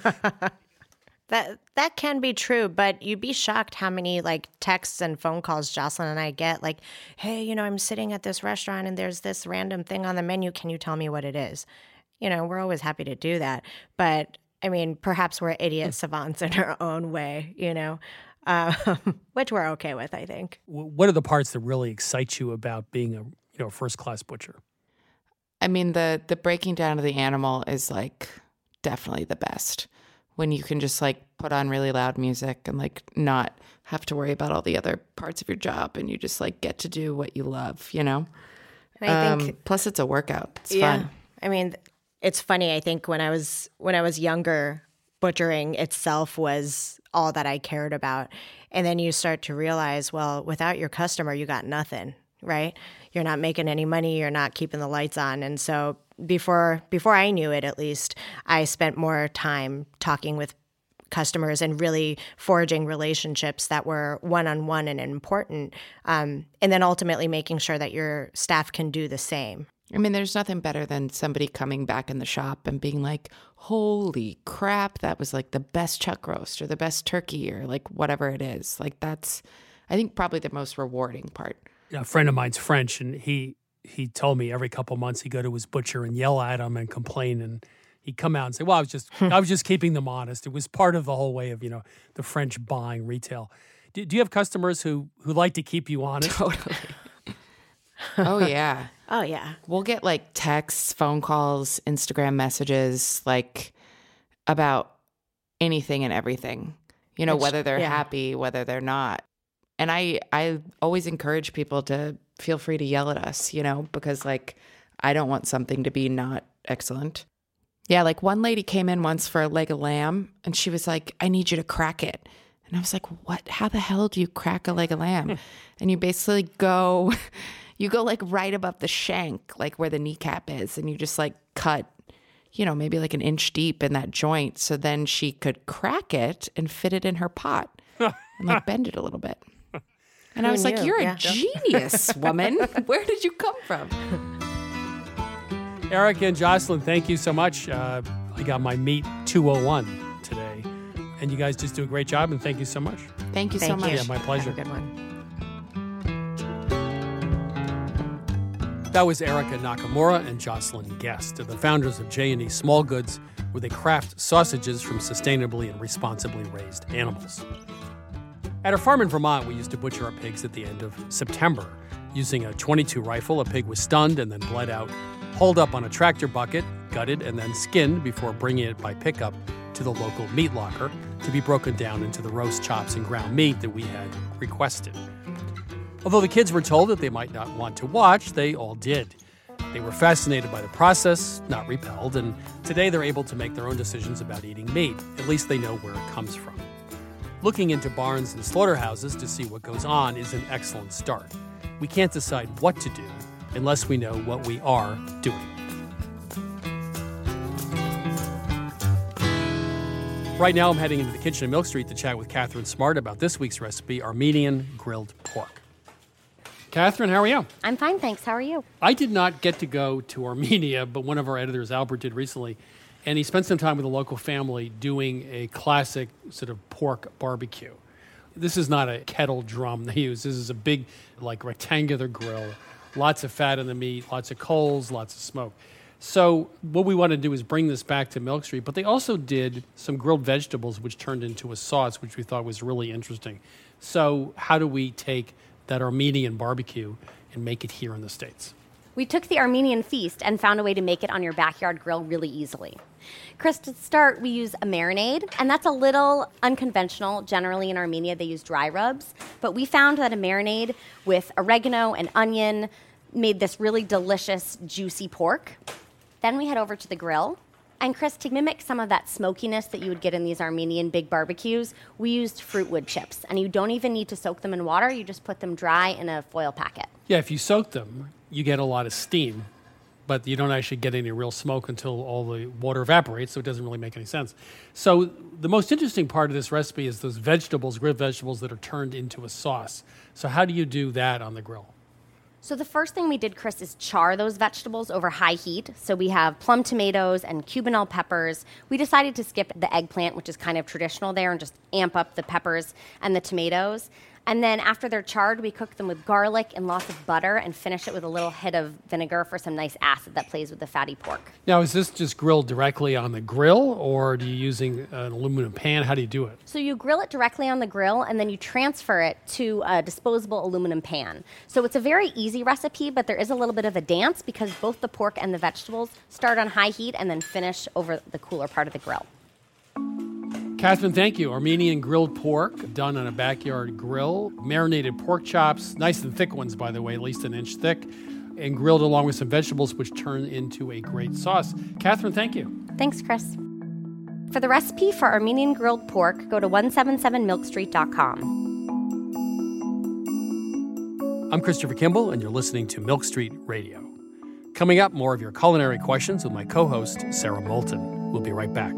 That that can be true, but you'd be shocked how many like texts and phone calls Jocelyn and I get. Like, hey, you know, I'm sitting at this restaurant and there's this random thing on the menu. Can you tell me what it is? You know, we're always happy to do that. But I mean, perhaps we're idiot savants in our own way, you know, um, which we're okay with, I think. What are the parts that really excite you about being a you know first class butcher? I mean, the the breaking down of the animal is like definitely the best. When you can just like put on really loud music and like not have to worry about all the other parts of your job, and you just like get to do what you love, you know? And I Um, think, plus it's a workout. It's yeah, fun. I mean, it's funny. I think when I was when I was younger, butchering itself was all that I cared about. And then you start to realize, well, without your customer, you got nothing, right? You're not making any money. You're not keeping the lights on. And so before before I knew it, at least, I spent more time talking with customers and really forging relationships that were one-on-one and important. Um, and then ultimately making sure that your staff can do the same. I mean, there's nothing better than somebody coming back in the shop and being like, holy crap, that was like the best chuck roast or the best turkey or like whatever it is. Like that's, I think, probably the most rewarding part. A friend of mine's French, and he he told me every couple of months he'd go to his butcher and yell at him and complain, and he'd come out and say, well, I was just I was just keeping them honest. It was part of the whole way of, you know, the French buying retail. Do, do you have customers who, who like to keep you honest? Totally. Oh, yeah. Oh, yeah. We'll get like texts, phone calls, Instagram messages, like about anything and everything. you know, It's- whether they're yeah. happy, whether they're not. And I, I always encourage people to feel free to yell at us, you know, because like, I don't want something to be not excellent. Yeah, like one lady came in once for a leg of lamb and she was like, I need you to crack it. And I was like, what? How the hell do you crack a leg of lamb? And you basically go, you go like right above the shank, like where the kneecap is. And you just like cut, you know, maybe like an inch deep in that joint. So then she could crack it and fit it in her pot and like bend it a little bit. And I Who was like, knew? you're Yeah. a genius, woman. Where did you come from? Erica and Jocelyn, thank you so much. Uh, I got my meat two oh one today. And you guys just do a great job, and thank you so much. Thank you so Thank much. you. Yeah, my pleasure. Have a good one. That was Erica Nakamura and Jocelyn Guest, the founders of J and E Small Goods, where they craft sausages from sustainably and responsibly raised animals. At our farm in Vermont, we used to butcher our pigs at the end of September. Using a twenty-two rifle, a pig was stunned and then bled out, hauled up on a tractor bucket, gutted, and then skinned before bringing it by pickup to the local meat locker to be broken down into the roast chops and ground meat that we had requested. Although the kids were told that they might not want to watch, they all did. They were fascinated by the process, not repelled, and today they're able to make their own decisions about eating meat. At least they know where it comes from. Looking into barns and slaughterhouses to see what goes on is an excellent start. We can't decide what to do unless we know what we are doing. Right now, I'm heading into the kitchen at Milk Street to chat with Catherine Smart about this week's recipe, Armenian grilled pork. Catherine, how are you? I'm fine, thanks. How are you? I did not get to go to Armenia, but one of our editors, Albert, did recently. And he spent some time with a local family doing a classic sort of pork barbecue. This is not a kettle drum they use. This is a big, like, rectangular grill. Lots of fat in the meat, lots of coals, lots of smoke. So what we want to do is bring this back to Milk Street, but they also did some grilled vegetables, which turned into a sauce, which we thought was really interesting. So how do we take that Armenian barbecue and make it here in the States? We took the Armenian feast and found a way to make it on your backyard grill really easily. Chris, to start, we use a marinade, and that's a little unconventional. Generally in Armenia, they use dry rubs, but we found that a marinade with oregano and onion made this really delicious, juicy pork. Then we head over to the grill. And Chris, to mimic some of that smokiness that you would get in these Armenian big barbecues, we used fruit wood chips. And you don't even need to soak them in water. You just put them dry in a foil packet. Yeah, if you soak them, you get a lot of steam, but you don't actually get any real smoke until all the water evaporates, so it doesn't really make any sense. So the most interesting part of this recipe is those vegetables, grilled vegetables that are turned into a sauce. So how do you do that on the grill? So the first thing we did, Chris, is char those vegetables over high heat. So we have plum tomatoes and cubanelle peppers. We decided to skip the eggplant, which is kind of traditional there, and just amp up the peppers and the tomatoes. And then after they're charred, we cook them with garlic and lots of butter and finish it with a little hit of vinegar for some nice acid that plays with the fatty pork. Now, is this just grilled directly on the grill, or are you using an aluminum pan? How do you do it? So you grill it directly on the grill, and then you transfer it to a disposable aluminum pan. So it's a very easy recipe, but there is a little bit of a dance because both the pork and the vegetables start on high heat and then finish over the cooler part of the grill. Catherine, thank you. Armenian grilled pork done on a backyard grill, marinated pork chops, nice and thick ones, by the way, at least an inch thick, and grilled along with some vegetables, which turn into a great sauce. Catherine, thank you. Thanks, Chris. For the recipe for Armenian grilled pork, go to one seventy-seven milk street dot com. I'm Christopher Kimball, and you're listening to Milk Street Radio. Coming up, more of your culinary questions with my co-host, Sarah Moulton. We'll be right back.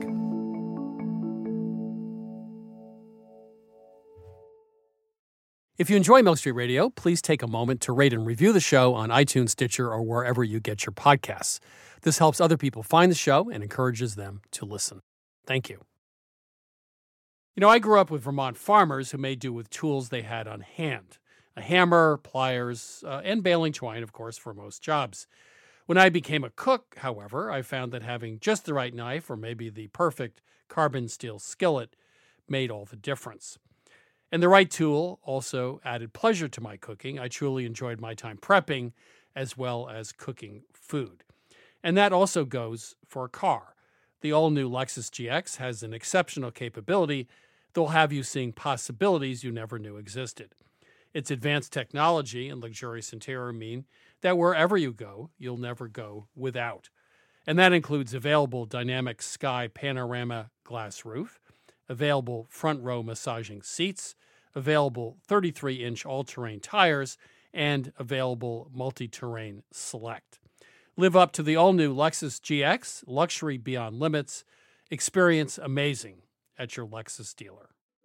If you enjoy Milk Street Radio, please take a moment to rate and review the show on iTunes, Stitcher, or wherever you get your podcasts. This helps other people find the show and encourages them to listen. Thank you. You know, I grew up with Vermont farmers who made do with tools they had on hand. A hammer, pliers, uh, and baling twine, of course, for most jobs. When I became a cook, however, I found that having just the right knife, or maybe the perfect carbon steel skillet, made all the difference. And the right tool also added pleasure to my cooking. I truly enjoyed my time prepping as well as cooking food. And that also goes for a car. The all-new Lexus G X has an exceptional capability They'll have you seeing possibilities you never knew existed. Its advanced technology and luxurious interior mean that wherever you go, you'll never go without. And that includes available dynamic sky panorama glass roof, available front row massaging seats, available thirty-three inch all-terrain tires, and available multi-terrain select. Live up to the all-new Lexus G X, luxury beyond limits. Experience amazing at your Lexus dealer.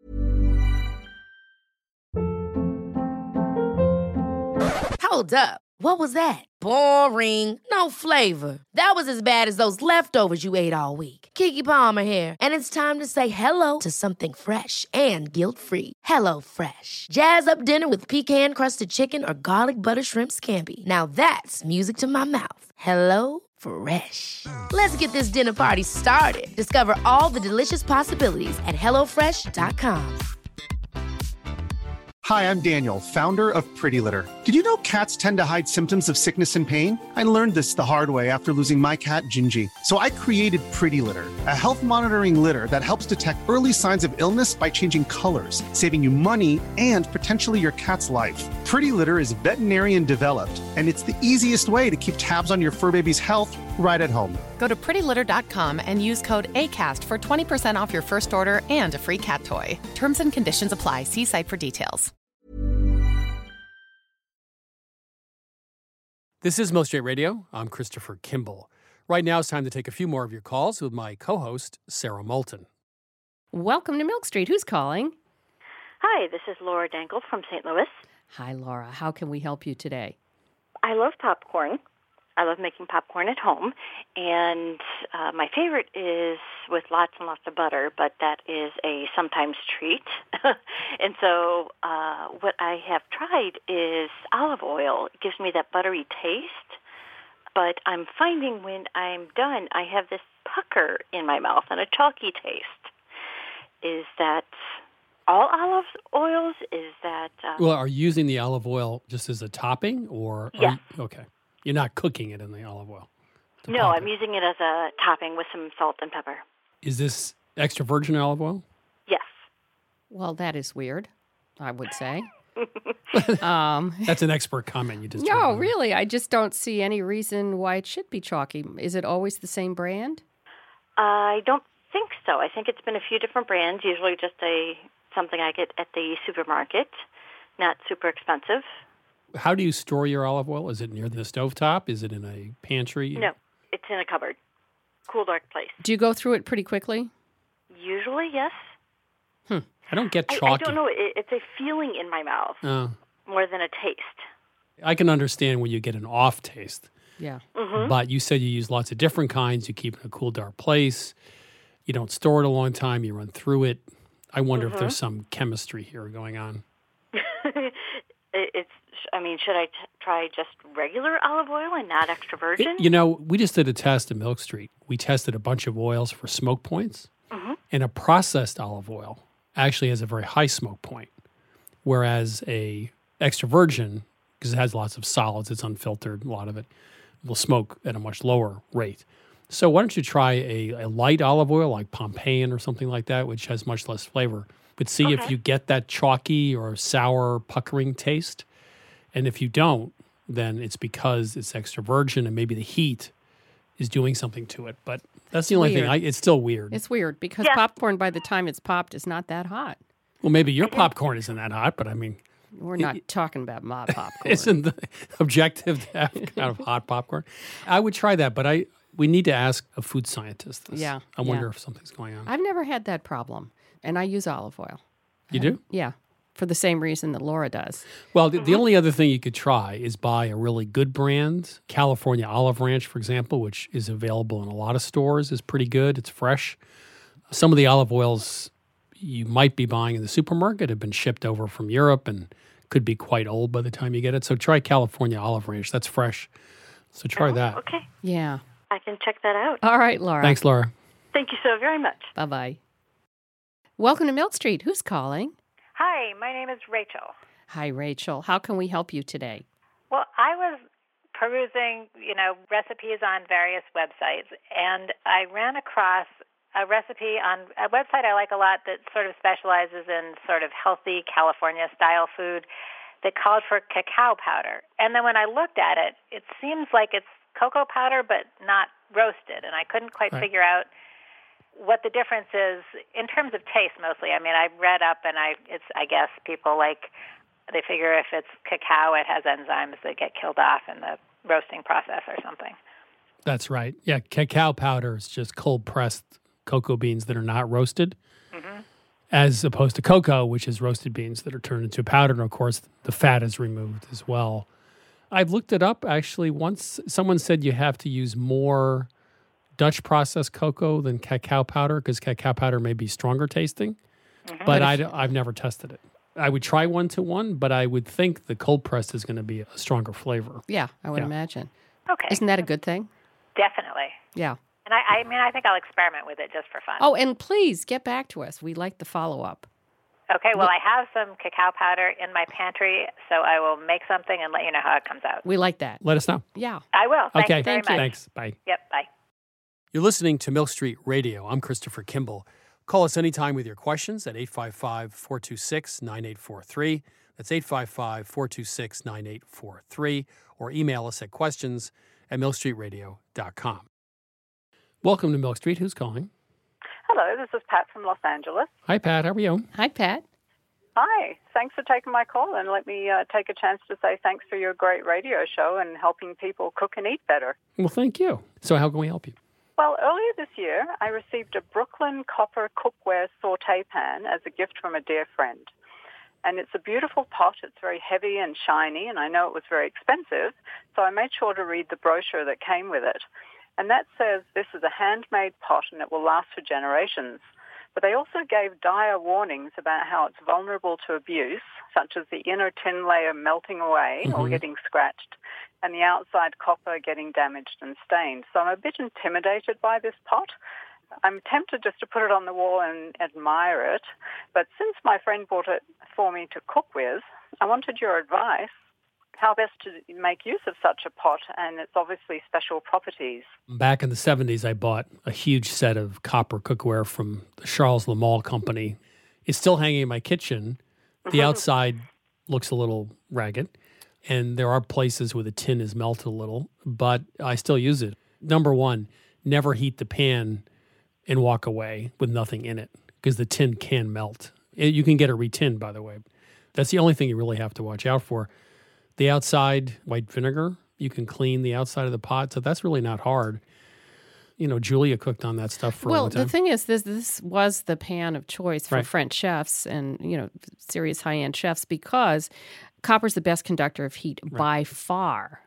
Hold up. What was that? Boring. No flavor. That was as bad as those leftovers you ate all week. Keke Palmer here, and it's time to say hello to something fresh and guilt-free. Hello Fresh. Jazz up dinner with pecan-crusted chicken or garlic butter shrimp scampi. Now that's music to my mouth. Hello Fresh. Let's get this dinner party started. Discover all the delicious possibilities at hello fresh dot com. Hi, I'm Daniel, founder of Pretty Litter. Did you know cats tend to hide symptoms of sickness and pain? I learned this the hard way after losing my cat, Gingy. So I created Pretty Litter, a health monitoring litter that helps detect early signs of illness by changing colors, saving you money and potentially your cat's life. Pretty Litter is veterinarian developed, and it's the easiest way to keep tabs on your fur baby's health right at home. Go to pretty litter dot com and use code ACAST for twenty percent off your first order and a free cat toy. Terms and conditions apply. See site for details. This is Milk Street Radio. I'm Christopher Kimball. Right now it's time to take a few more of your calls with my co-host, Sarah Moulton. Welcome to Milk Street. Who's calling? Hi, this is Laura Dangle from Saint Louis. Hi, Laura. How can we help you today? I love popcorn. I love making popcorn at home, and uh, my favorite is with lots and lots of butter, but that is a sometimes treat. And so uh, what I have tried is olive oil. It gives me that buttery taste, but I'm finding when I'm done, I have this pucker in my mouth and a chalky taste. Is that all olive oils? Is that... Uh, well, are you using the olive oil just as a topping, or... Yes. You, okay. You're not cooking it in the olive oil? No, I'm using it as a topping with some salt and pepper. Is this extra virgin olive oil? Yes. Well, that is weird, I would say. um, That's an expert comment you just No, really. I just don't see any reason why it should be chalky. Is it always the same brand? I don't think so. I think it's been a few different brands, usually just a something I get at the supermarket, not super expensive. How do you store your olive oil? Is it near the stovetop? Is it in a pantry? No, it's in a cupboard. Cool, dark place. Do you go through it pretty quickly? Usually, yes. Hmm. I don't get chalky. I, I don't know. It, it's a feeling in my mouth uh, more than a taste. I can understand when you get an off taste. Yeah. Mm-hmm. But you said you use lots of different kinds. You keep it in a cool, dark place. You don't store it a long time. You run through it. I wonder mm-hmm. if there's some chemistry here going on. it, it's. I mean, should I t- try just regular olive oil and not extra virgin? It, you know, we just did a test at Milk Street. We tested a bunch of oils for smoke points, mm-hmm. and a processed olive oil actually has a very high smoke point, whereas a extra virgin, because it has lots of solids, it's unfiltered, a lot of it, will smoke at a much lower rate. So why don't you try a, a light olive oil like Pompeian or something like that, which has much less flavor, but see okay. if you get that chalky or sour puckering taste. And if you don't, then it's because it's extra virgin and maybe the heat is doing something to it. But that's the only weird. thing. I, it's still weird. It's weird because yeah. popcorn, by the time it's popped, is not that hot. Well, maybe your popcorn isn't that hot, but I mean... We're not it, talking about my popcorn. Isn't the objective to have kind of hot popcorn? I would try that, but I we need to ask a food scientist this. Yeah. I wonder yeah. if something's going on. I've never had that problem, and I use olive oil. You do? Yeah. For the same reason that Laura does. Well, the, the only other thing you could try is buy a really good brand. California Olive Ranch, for example, which is available in a lot of stores, is pretty good. It's fresh. Some of the olive oils you might be buying in the supermarket have been shipped over from Europe and could be quite old by the time you get it. So try California Olive Ranch. That's fresh. So try oh, that. Okay. Yeah. I can check that out. All right, Laura. Thanks, Laura. Thank you so very much. Bye-bye. Welcome to Milk Street. Who's calling? Hi, my name is Rachel. Hi, Rachel. How can we help you today? Well, I was perusing, you know, recipes on various websites, and I ran across a recipe on a website I like a lot that sort of specializes in sort of healthy California-style food that called for cacao powder. And then when I looked at it, it seems like it's cocoa powder but not roasted, and I couldn't quite right. figure out what the difference is in terms of taste mostly. I mean, I read up, and I it's I guess people like, they figure if it's cacao, it has enzymes that get killed off in the roasting process or something. That's right. Yeah, cacao powder is just cold-pressed cocoa beans that are not roasted, mm-hmm. as opposed to cocoa, which is roasted beans that are turned into powder. And, of course, the fat is removed as well. I've looked it up, actually. Once someone said you have to use more Dutch processed cocoa than cacao powder because cacao powder may be stronger tasting, mm-hmm. but I, I've never tested it. I would try one to one, but I would think the cold pressed is going to be a stronger flavor. Yeah, I would yeah. imagine. Okay. Isn't that a good thing? Definitely. Yeah. And I, I mean, I think I'll experiment with it just for fun. Oh, and please get back to us. We like the follow-up. Okay, well, I have some cacao powder in my pantry, so I will make something and let you know how it comes out. We like that. Let us know. Yeah. I will. Thank okay. you very Thank much. you. Thanks. Bye. Yep, bye. You're listening to Milk Street Radio. I'm Christopher Kimball. Call us anytime with your questions at eight five five, four two six, nine eight four three. That's eight five five, four two six, nine eight four three. Or email us at questions at milk street radio dot com. Welcome to Milk Street. Who's calling? Hello, this is Pat from Los Angeles. Hi, Pat. How are you? Hi, Pat. Hi. Thanks for taking my call, and let me uh, take a chance to say thanks for your great radio show and helping people cook and eat better. Well, thank you. So how can we help you? Well, earlier this year, I received a Brooklyn copper cookware saute pan as a gift from a dear friend. And it's a beautiful pot. It's very heavy and shiny, and I know it was very expensive, so I made sure to read the brochure that came with it. And that says this is a handmade pot and it will last for generations. But they also gave dire warnings about how it's vulnerable to abuse, such as the inner tin layer melting away mm-hmm. or getting scratched, and the outside copper getting damaged and stained. So I'm a bit intimidated by this pot. I'm tempted just to put it on the wall and admire it. But since my friend bought it for me to cook with, I wanted your advice. How best to make use of such a pot and its obviously special properties. Back in the seventies, I bought a huge set of copper cookware from the Charles Lamall Company. It's still hanging in my kitchen. The outside looks a little ragged, and there are places where the tin is melted a little, but I still use it. Number one, never heat the pan and walk away with nothing in it because the tin can melt. It, you can get it re-tinned, by the way. That's the only thing you really have to watch out for. The outside, white vinegar, you can clean the outside of the pot, so that's really not hard. You know, Julia cooked on that stuff for well, a long time. Well, the thing is, this this was the pan of choice for right. French chefs and, you know, serious high-end chefs because copper's the best conductor of heat right. by far.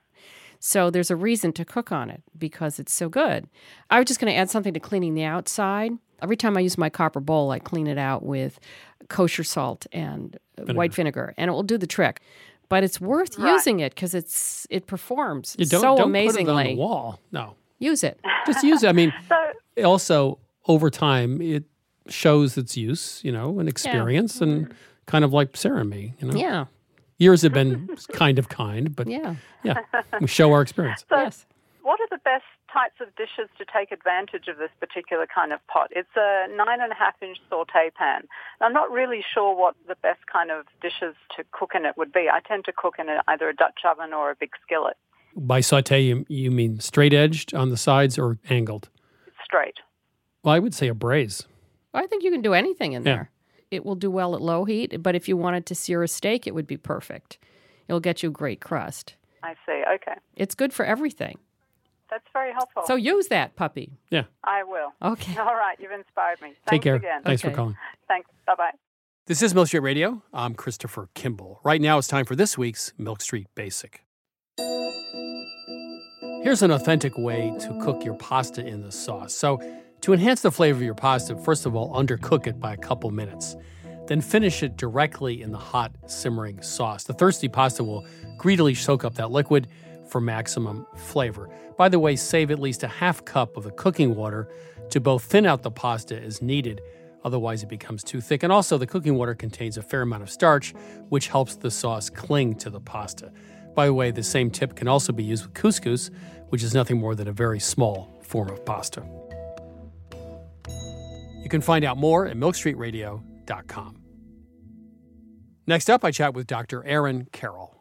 So there's a reason to cook on it because it's so good. I was just going to add something to cleaning the outside. Every time I use my copper bowl, I clean it out with kosher salt and vinegar. white vinegar, and it will do the trick. But it's worth right. using it because it's it performs you don't, so don't amazingly. Put it on the wall. No, use it. Just use it. I mean, so, also over time it shows its use, you know, and experience, yeah. and kind of like Sarah and me, you know. Yeah. Years have been kind of kind, but yeah, yeah, we show our experience. So, yes. What are the best types of dishes to take advantage of this particular kind of pot? It's a nine and a half inch saute pan. I'm not really sure what the best kind of dishes to cook in it would be. I tend to cook in a, either a Dutch oven or a big skillet. By saute, you, you mean straight edged on the sides or angled? It's straight. Well, I would say a braise. I think you can do anything in yeah. there. It will do well at low heat, but if you wanted to sear a steak, it would be perfect. It'll get you a great crust. I see. Okay. It's good for everything. That's very helpful. So use that, puppy. Yeah. I will. Okay. All right. You've inspired me. Thanks Take care. again. Thanks okay. for calling. Thanks. Bye-bye. This is Milk Street Radio. I'm Christopher Kimball. Right now it's time for this week's Milk Street Basic. Here's an authentic way to cook your pasta in the sauce. So to enhance the flavor of your pasta, first of all, undercook it by a couple minutes. Then finish it directly in the hot, simmering sauce. The thirsty pasta will greedily soak up that liquid for maximum flavor. By the way, save at least a half cup of the cooking water to both thin out the pasta as needed, otherwise it becomes too thick. And also, the cooking water contains a fair amount of starch, which helps the sauce cling to the pasta. By the way, the same tip can also be used with couscous, which is nothing more than a very small form of pasta. You can find out more at milk street radio dot com. Next up, I chat with Doctor Aaron Carroll.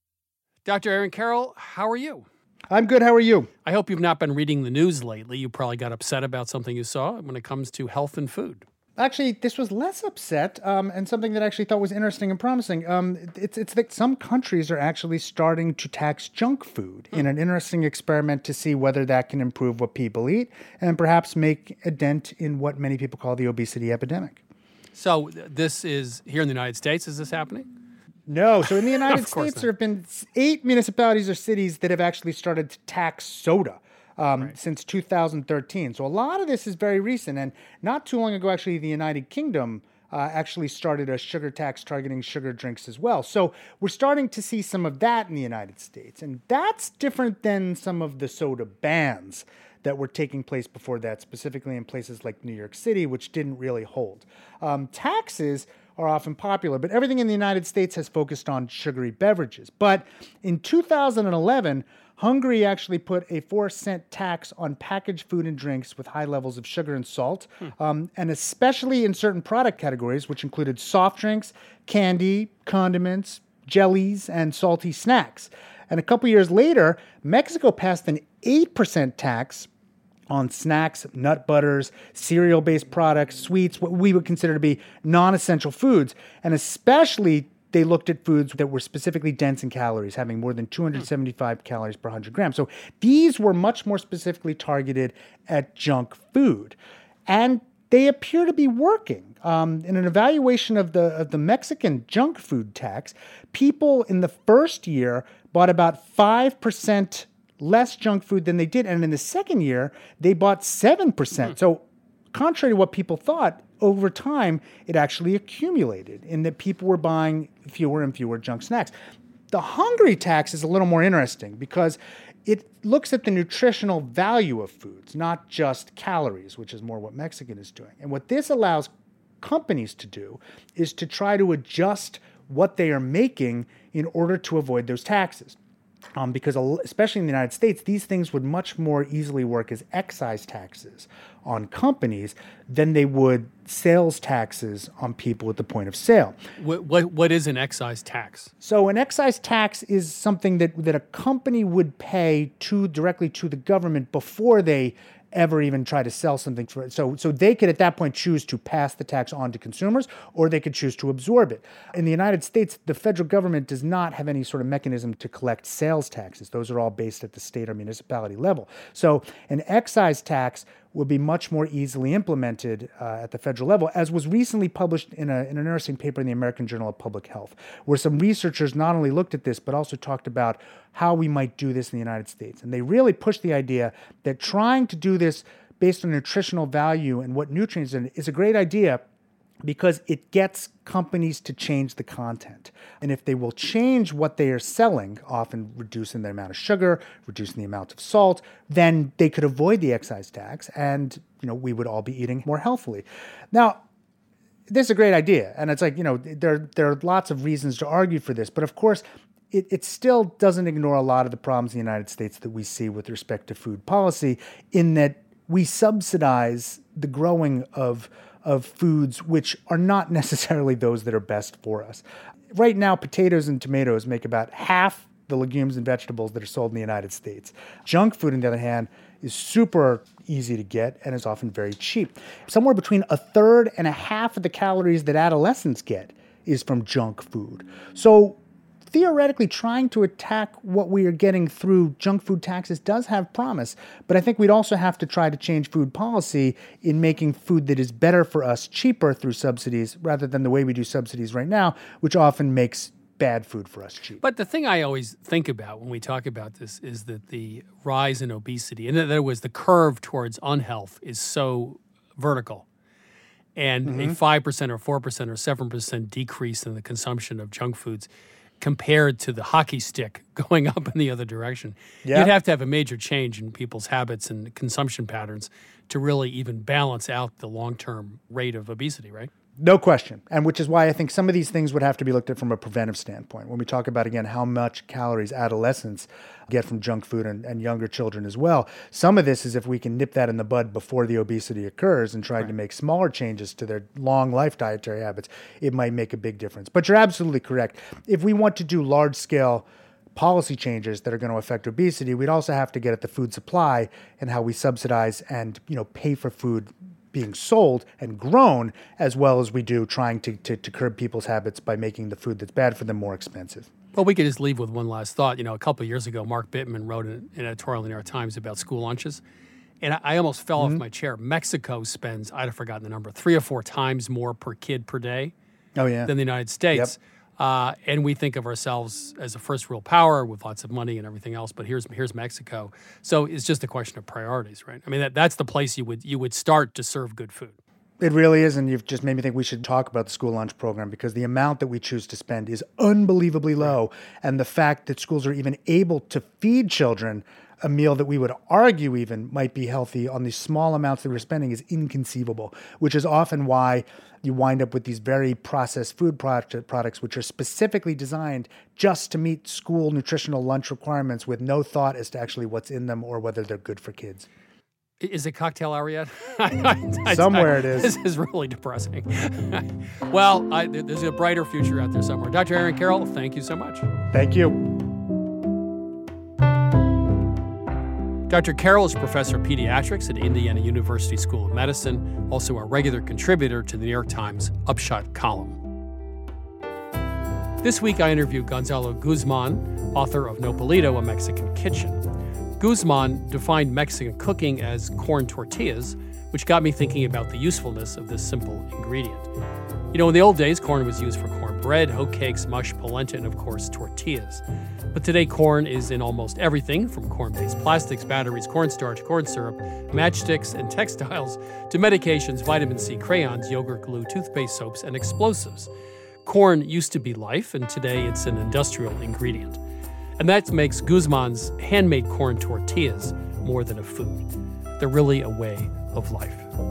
Doctor Aaron Carroll, how are you? I'm good. How are you? I hope you've not been reading the news lately. You probably got upset about something you saw when it comes to health and food. Actually, this was less upset, um, and something that I actually thought was interesting and promising. Um, it's it's that some countries are actually starting to tax junk food in an interesting experiment to see whether that can improve what people eat and perhaps make a dent in what many people call the obesity epidemic. So this is here in the United States. Is this happening? No. So in the United Of course States, not. there have been eight municipalities or cities that have actually started to tax soda. Um, since two thousand thirteen. So a lot of this is very recent. And not too long ago, actually, the United Kingdom uh, actually started a sugar tax targeting sugar drinks as well. So we're starting to see some of that in the United States. And that's different than some of the soda bans that were taking place before that, specifically in places like New York City, which didn't really hold. Um, taxes are often popular, but everything in the United States has focused on sugary beverages. But in two thousand eleven, Hungary actually put a four cent tax on packaged food and drinks with high levels of sugar and salt, hmm. um, and especially in certain product categories, which included soft drinks, candy, condiments, jellies, and salty snacks. And a couple years later, Mexico passed an eight percent tax on snacks, nut butters, cereal-based products, sweets, what we would consider to be non-essential foods, and especially they looked at foods that were specifically dense in calories, having more than two hundred seventy-five calories per one hundred grams. So these were much more specifically targeted at junk food. And they appear to be working. Um, in an evaluation of the, of the Mexican junk food tax, people in the first year bought about five percent less junk food than they did. And in the second year, they bought seven percent. Mm. So contrary to what people thought, over time, it actually accumulated in that people were buying fewer and fewer junk snacks. The Hungary tax is a little more interesting because it looks at the nutritional value of foods, not just calories, which is more what Mexican is doing. And what this allows companies to do is to try to adjust what they are making in order to avoid those taxes. Um, because especially in the United States, these things would much more easily work as excise taxes on companies than they would sales taxes on people at the point of sale. What what, what is an excise tax? So an excise tax is something that, that a company would pay to directly to the government before they ever even try to sell something for it. So, so they could at that point choose to pass the tax on to consumers, or they could choose to absorb it. In the United States, the federal government does not have any sort of mechanism to collect sales taxes. Those are all based at the state or municipality level. So an excise tax would be much more easily implemented uh, at the federal level, as was recently published in, a, in an interesting paper in the American Journal of Public Health, where some researchers not only looked at this, but also talked about how we might do this in the United States. And they really pushed the idea that trying to do this based on nutritional value and what nutrients in it is a great idea, because it gets companies to change the content. And if they will change what they are selling, often reducing the amount of sugar, reducing the amount of salt, then they could avoid the excise tax and, you know, we would all be eating more healthily. Now, this is a great idea. And it's like, you know, there, there are lots of reasons to argue for this. But of course, it, it still doesn't ignore a lot of the problems in the United States that we see with respect to food policy, in that we subsidize the growing of of foods which are not necessarily those that are best for us. Right now, potatoes and tomatoes make about half the legumes and vegetables that are sold in the United States. Junk food, on the other hand, is super easy to get and is often very cheap. Somewhere between a third and a half of the calories that adolescents get is from junk food. So theoretically, trying to attack what we are getting through junk food taxes does have promise, but I think we'd also have to try to change food policy in making food that is better for us cheaper through subsidies, rather than the way we do subsidies right now, which often makes bad food for us cheap. But the thing I always think about when we talk about this is that the rise in obesity, and in other words, the curve towards unhealth is so vertical. And mm-hmm. a five percent or four percent or seven percent decrease in the consumption of junk foods compared to the hockey stick going up in the other direction. Yep. You'd have to have a major change in people's habits and consumption patterns to really even balance out the long-term rate of obesity, right? No question. And which is why I think some of these things would have to be looked at from a preventive standpoint. When we talk about, again, how much calories adolescents get from junk food and, and younger children as well, some of this is if we can nip that in the bud before the obesity occurs and try right. to make smaller changes to their long life dietary habits, it might make a big difference. But you're absolutely correct. If we want to do large-scale policy changes that are going to affect obesity, we'd also have to get at the food supply and how we subsidize and, you know, pay for food being sold and grown, as well as we do trying to, to, to curb people's habits by making the food that's bad for them more expensive. Well, we could just leave with one last thought. You know, a couple of years ago, Mark Bittman wrote an editorial in the New York Times about school lunches, and I, I almost fell mm-hmm. off my chair. Mexico spends, I'd have forgotten the number, three or four times more per kid per day oh, yeah. than the United States. Yep. Uh, and we think of ourselves as a first world power with lots of money and everything else, but here's here's Mexico. So it's just a question of priorities, right? I mean, that, that's the place you would you would start to serve good food. It really is, and you've just made me think we should talk about the school lunch program because the amount that we choose to spend is unbelievably low, and the fact that schools are even able to feed children a meal that we would argue even might be healthy on the small amounts that we're spending is inconceivable, which is often why you wind up with these very processed food product, products which are specifically designed just to meet school nutritional lunch requirements with no thought as to actually what's in them or whether they're good for kids. Is it cocktail hour yet? Somewhere I, it is. This is really depressing. Well, I, there's a brighter future out there somewhere. Doctor Aaron Carroll, thank you so much. Thank you. Doctor Carroll is professor of pediatrics at Indiana University School of Medicine, also a regular contributor to the New York Times Upshot column. This week I interviewed Gonzalo Guzman, author of Nopalito, A Mexican Kitchen. Guzman defined Mexican cooking as corn tortillas, which got me thinking about the usefulness of this simple ingredient. You know, in the old days, corn was used for cornbread, hoe cakes, mush, polenta, and of course, tortillas. But today, corn is in almost everything, from corn-based plastics, batteries, cornstarch, corn syrup, matchsticks, and textiles, to medications, vitamin C, crayons, yogurt, glue, toothpaste, soaps, and explosives. Corn used to be life, and today it's an industrial ingredient. And that makes Guzman's handmade corn tortillas more than a food. They're really a way of life.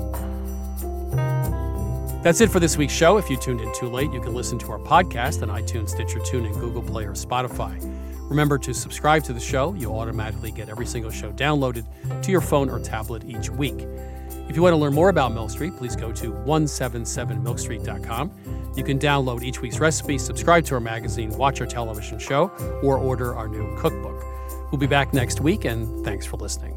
That's it for this week's show. If you tuned in too late, you can listen to our podcast on iTunes, Stitcher, TuneIn, Google Play, or Spotify. Remember to subscribe to the show. You'll automatically get every single show downloaded to your phone or tablet each week. If you want to learn more about Milk Street, please go to one seventy-seven milk street dot com. You can download each week's recipe, subscribe to our magazine, watch our television show, or order our new cookbook. We'll be back next week, and thanks for listening.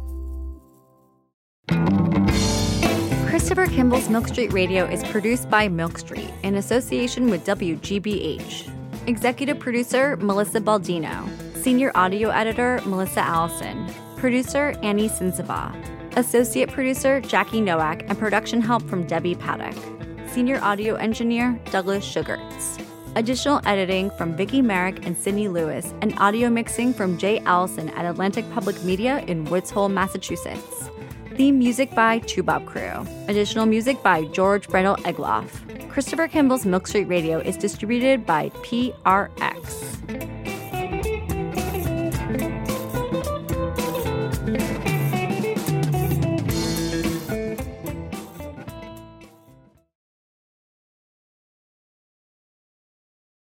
Christopher Kimball's Milk Street Radio is produced by Milk Street in association with W G B H. Executive producer, Melissa Baldino. Senior audio editor, Melissa Allison. Producer, Annie Sinsaba. Associate producer, Jackie Nowak, and production help from Debbie Paddock. Senior audio engineer, Douglas Sugarts. Additional editing from Vicki Merrick and Sydney Lewis, and audio mixing from Jay Allison at Atlantic Public Media in Woods Hole, Massachusetts. Theme music by Toubab Crew. Additional music by George Brendel Egloff. Christopher Kimball's Milk Street Radio is distributed by P R X.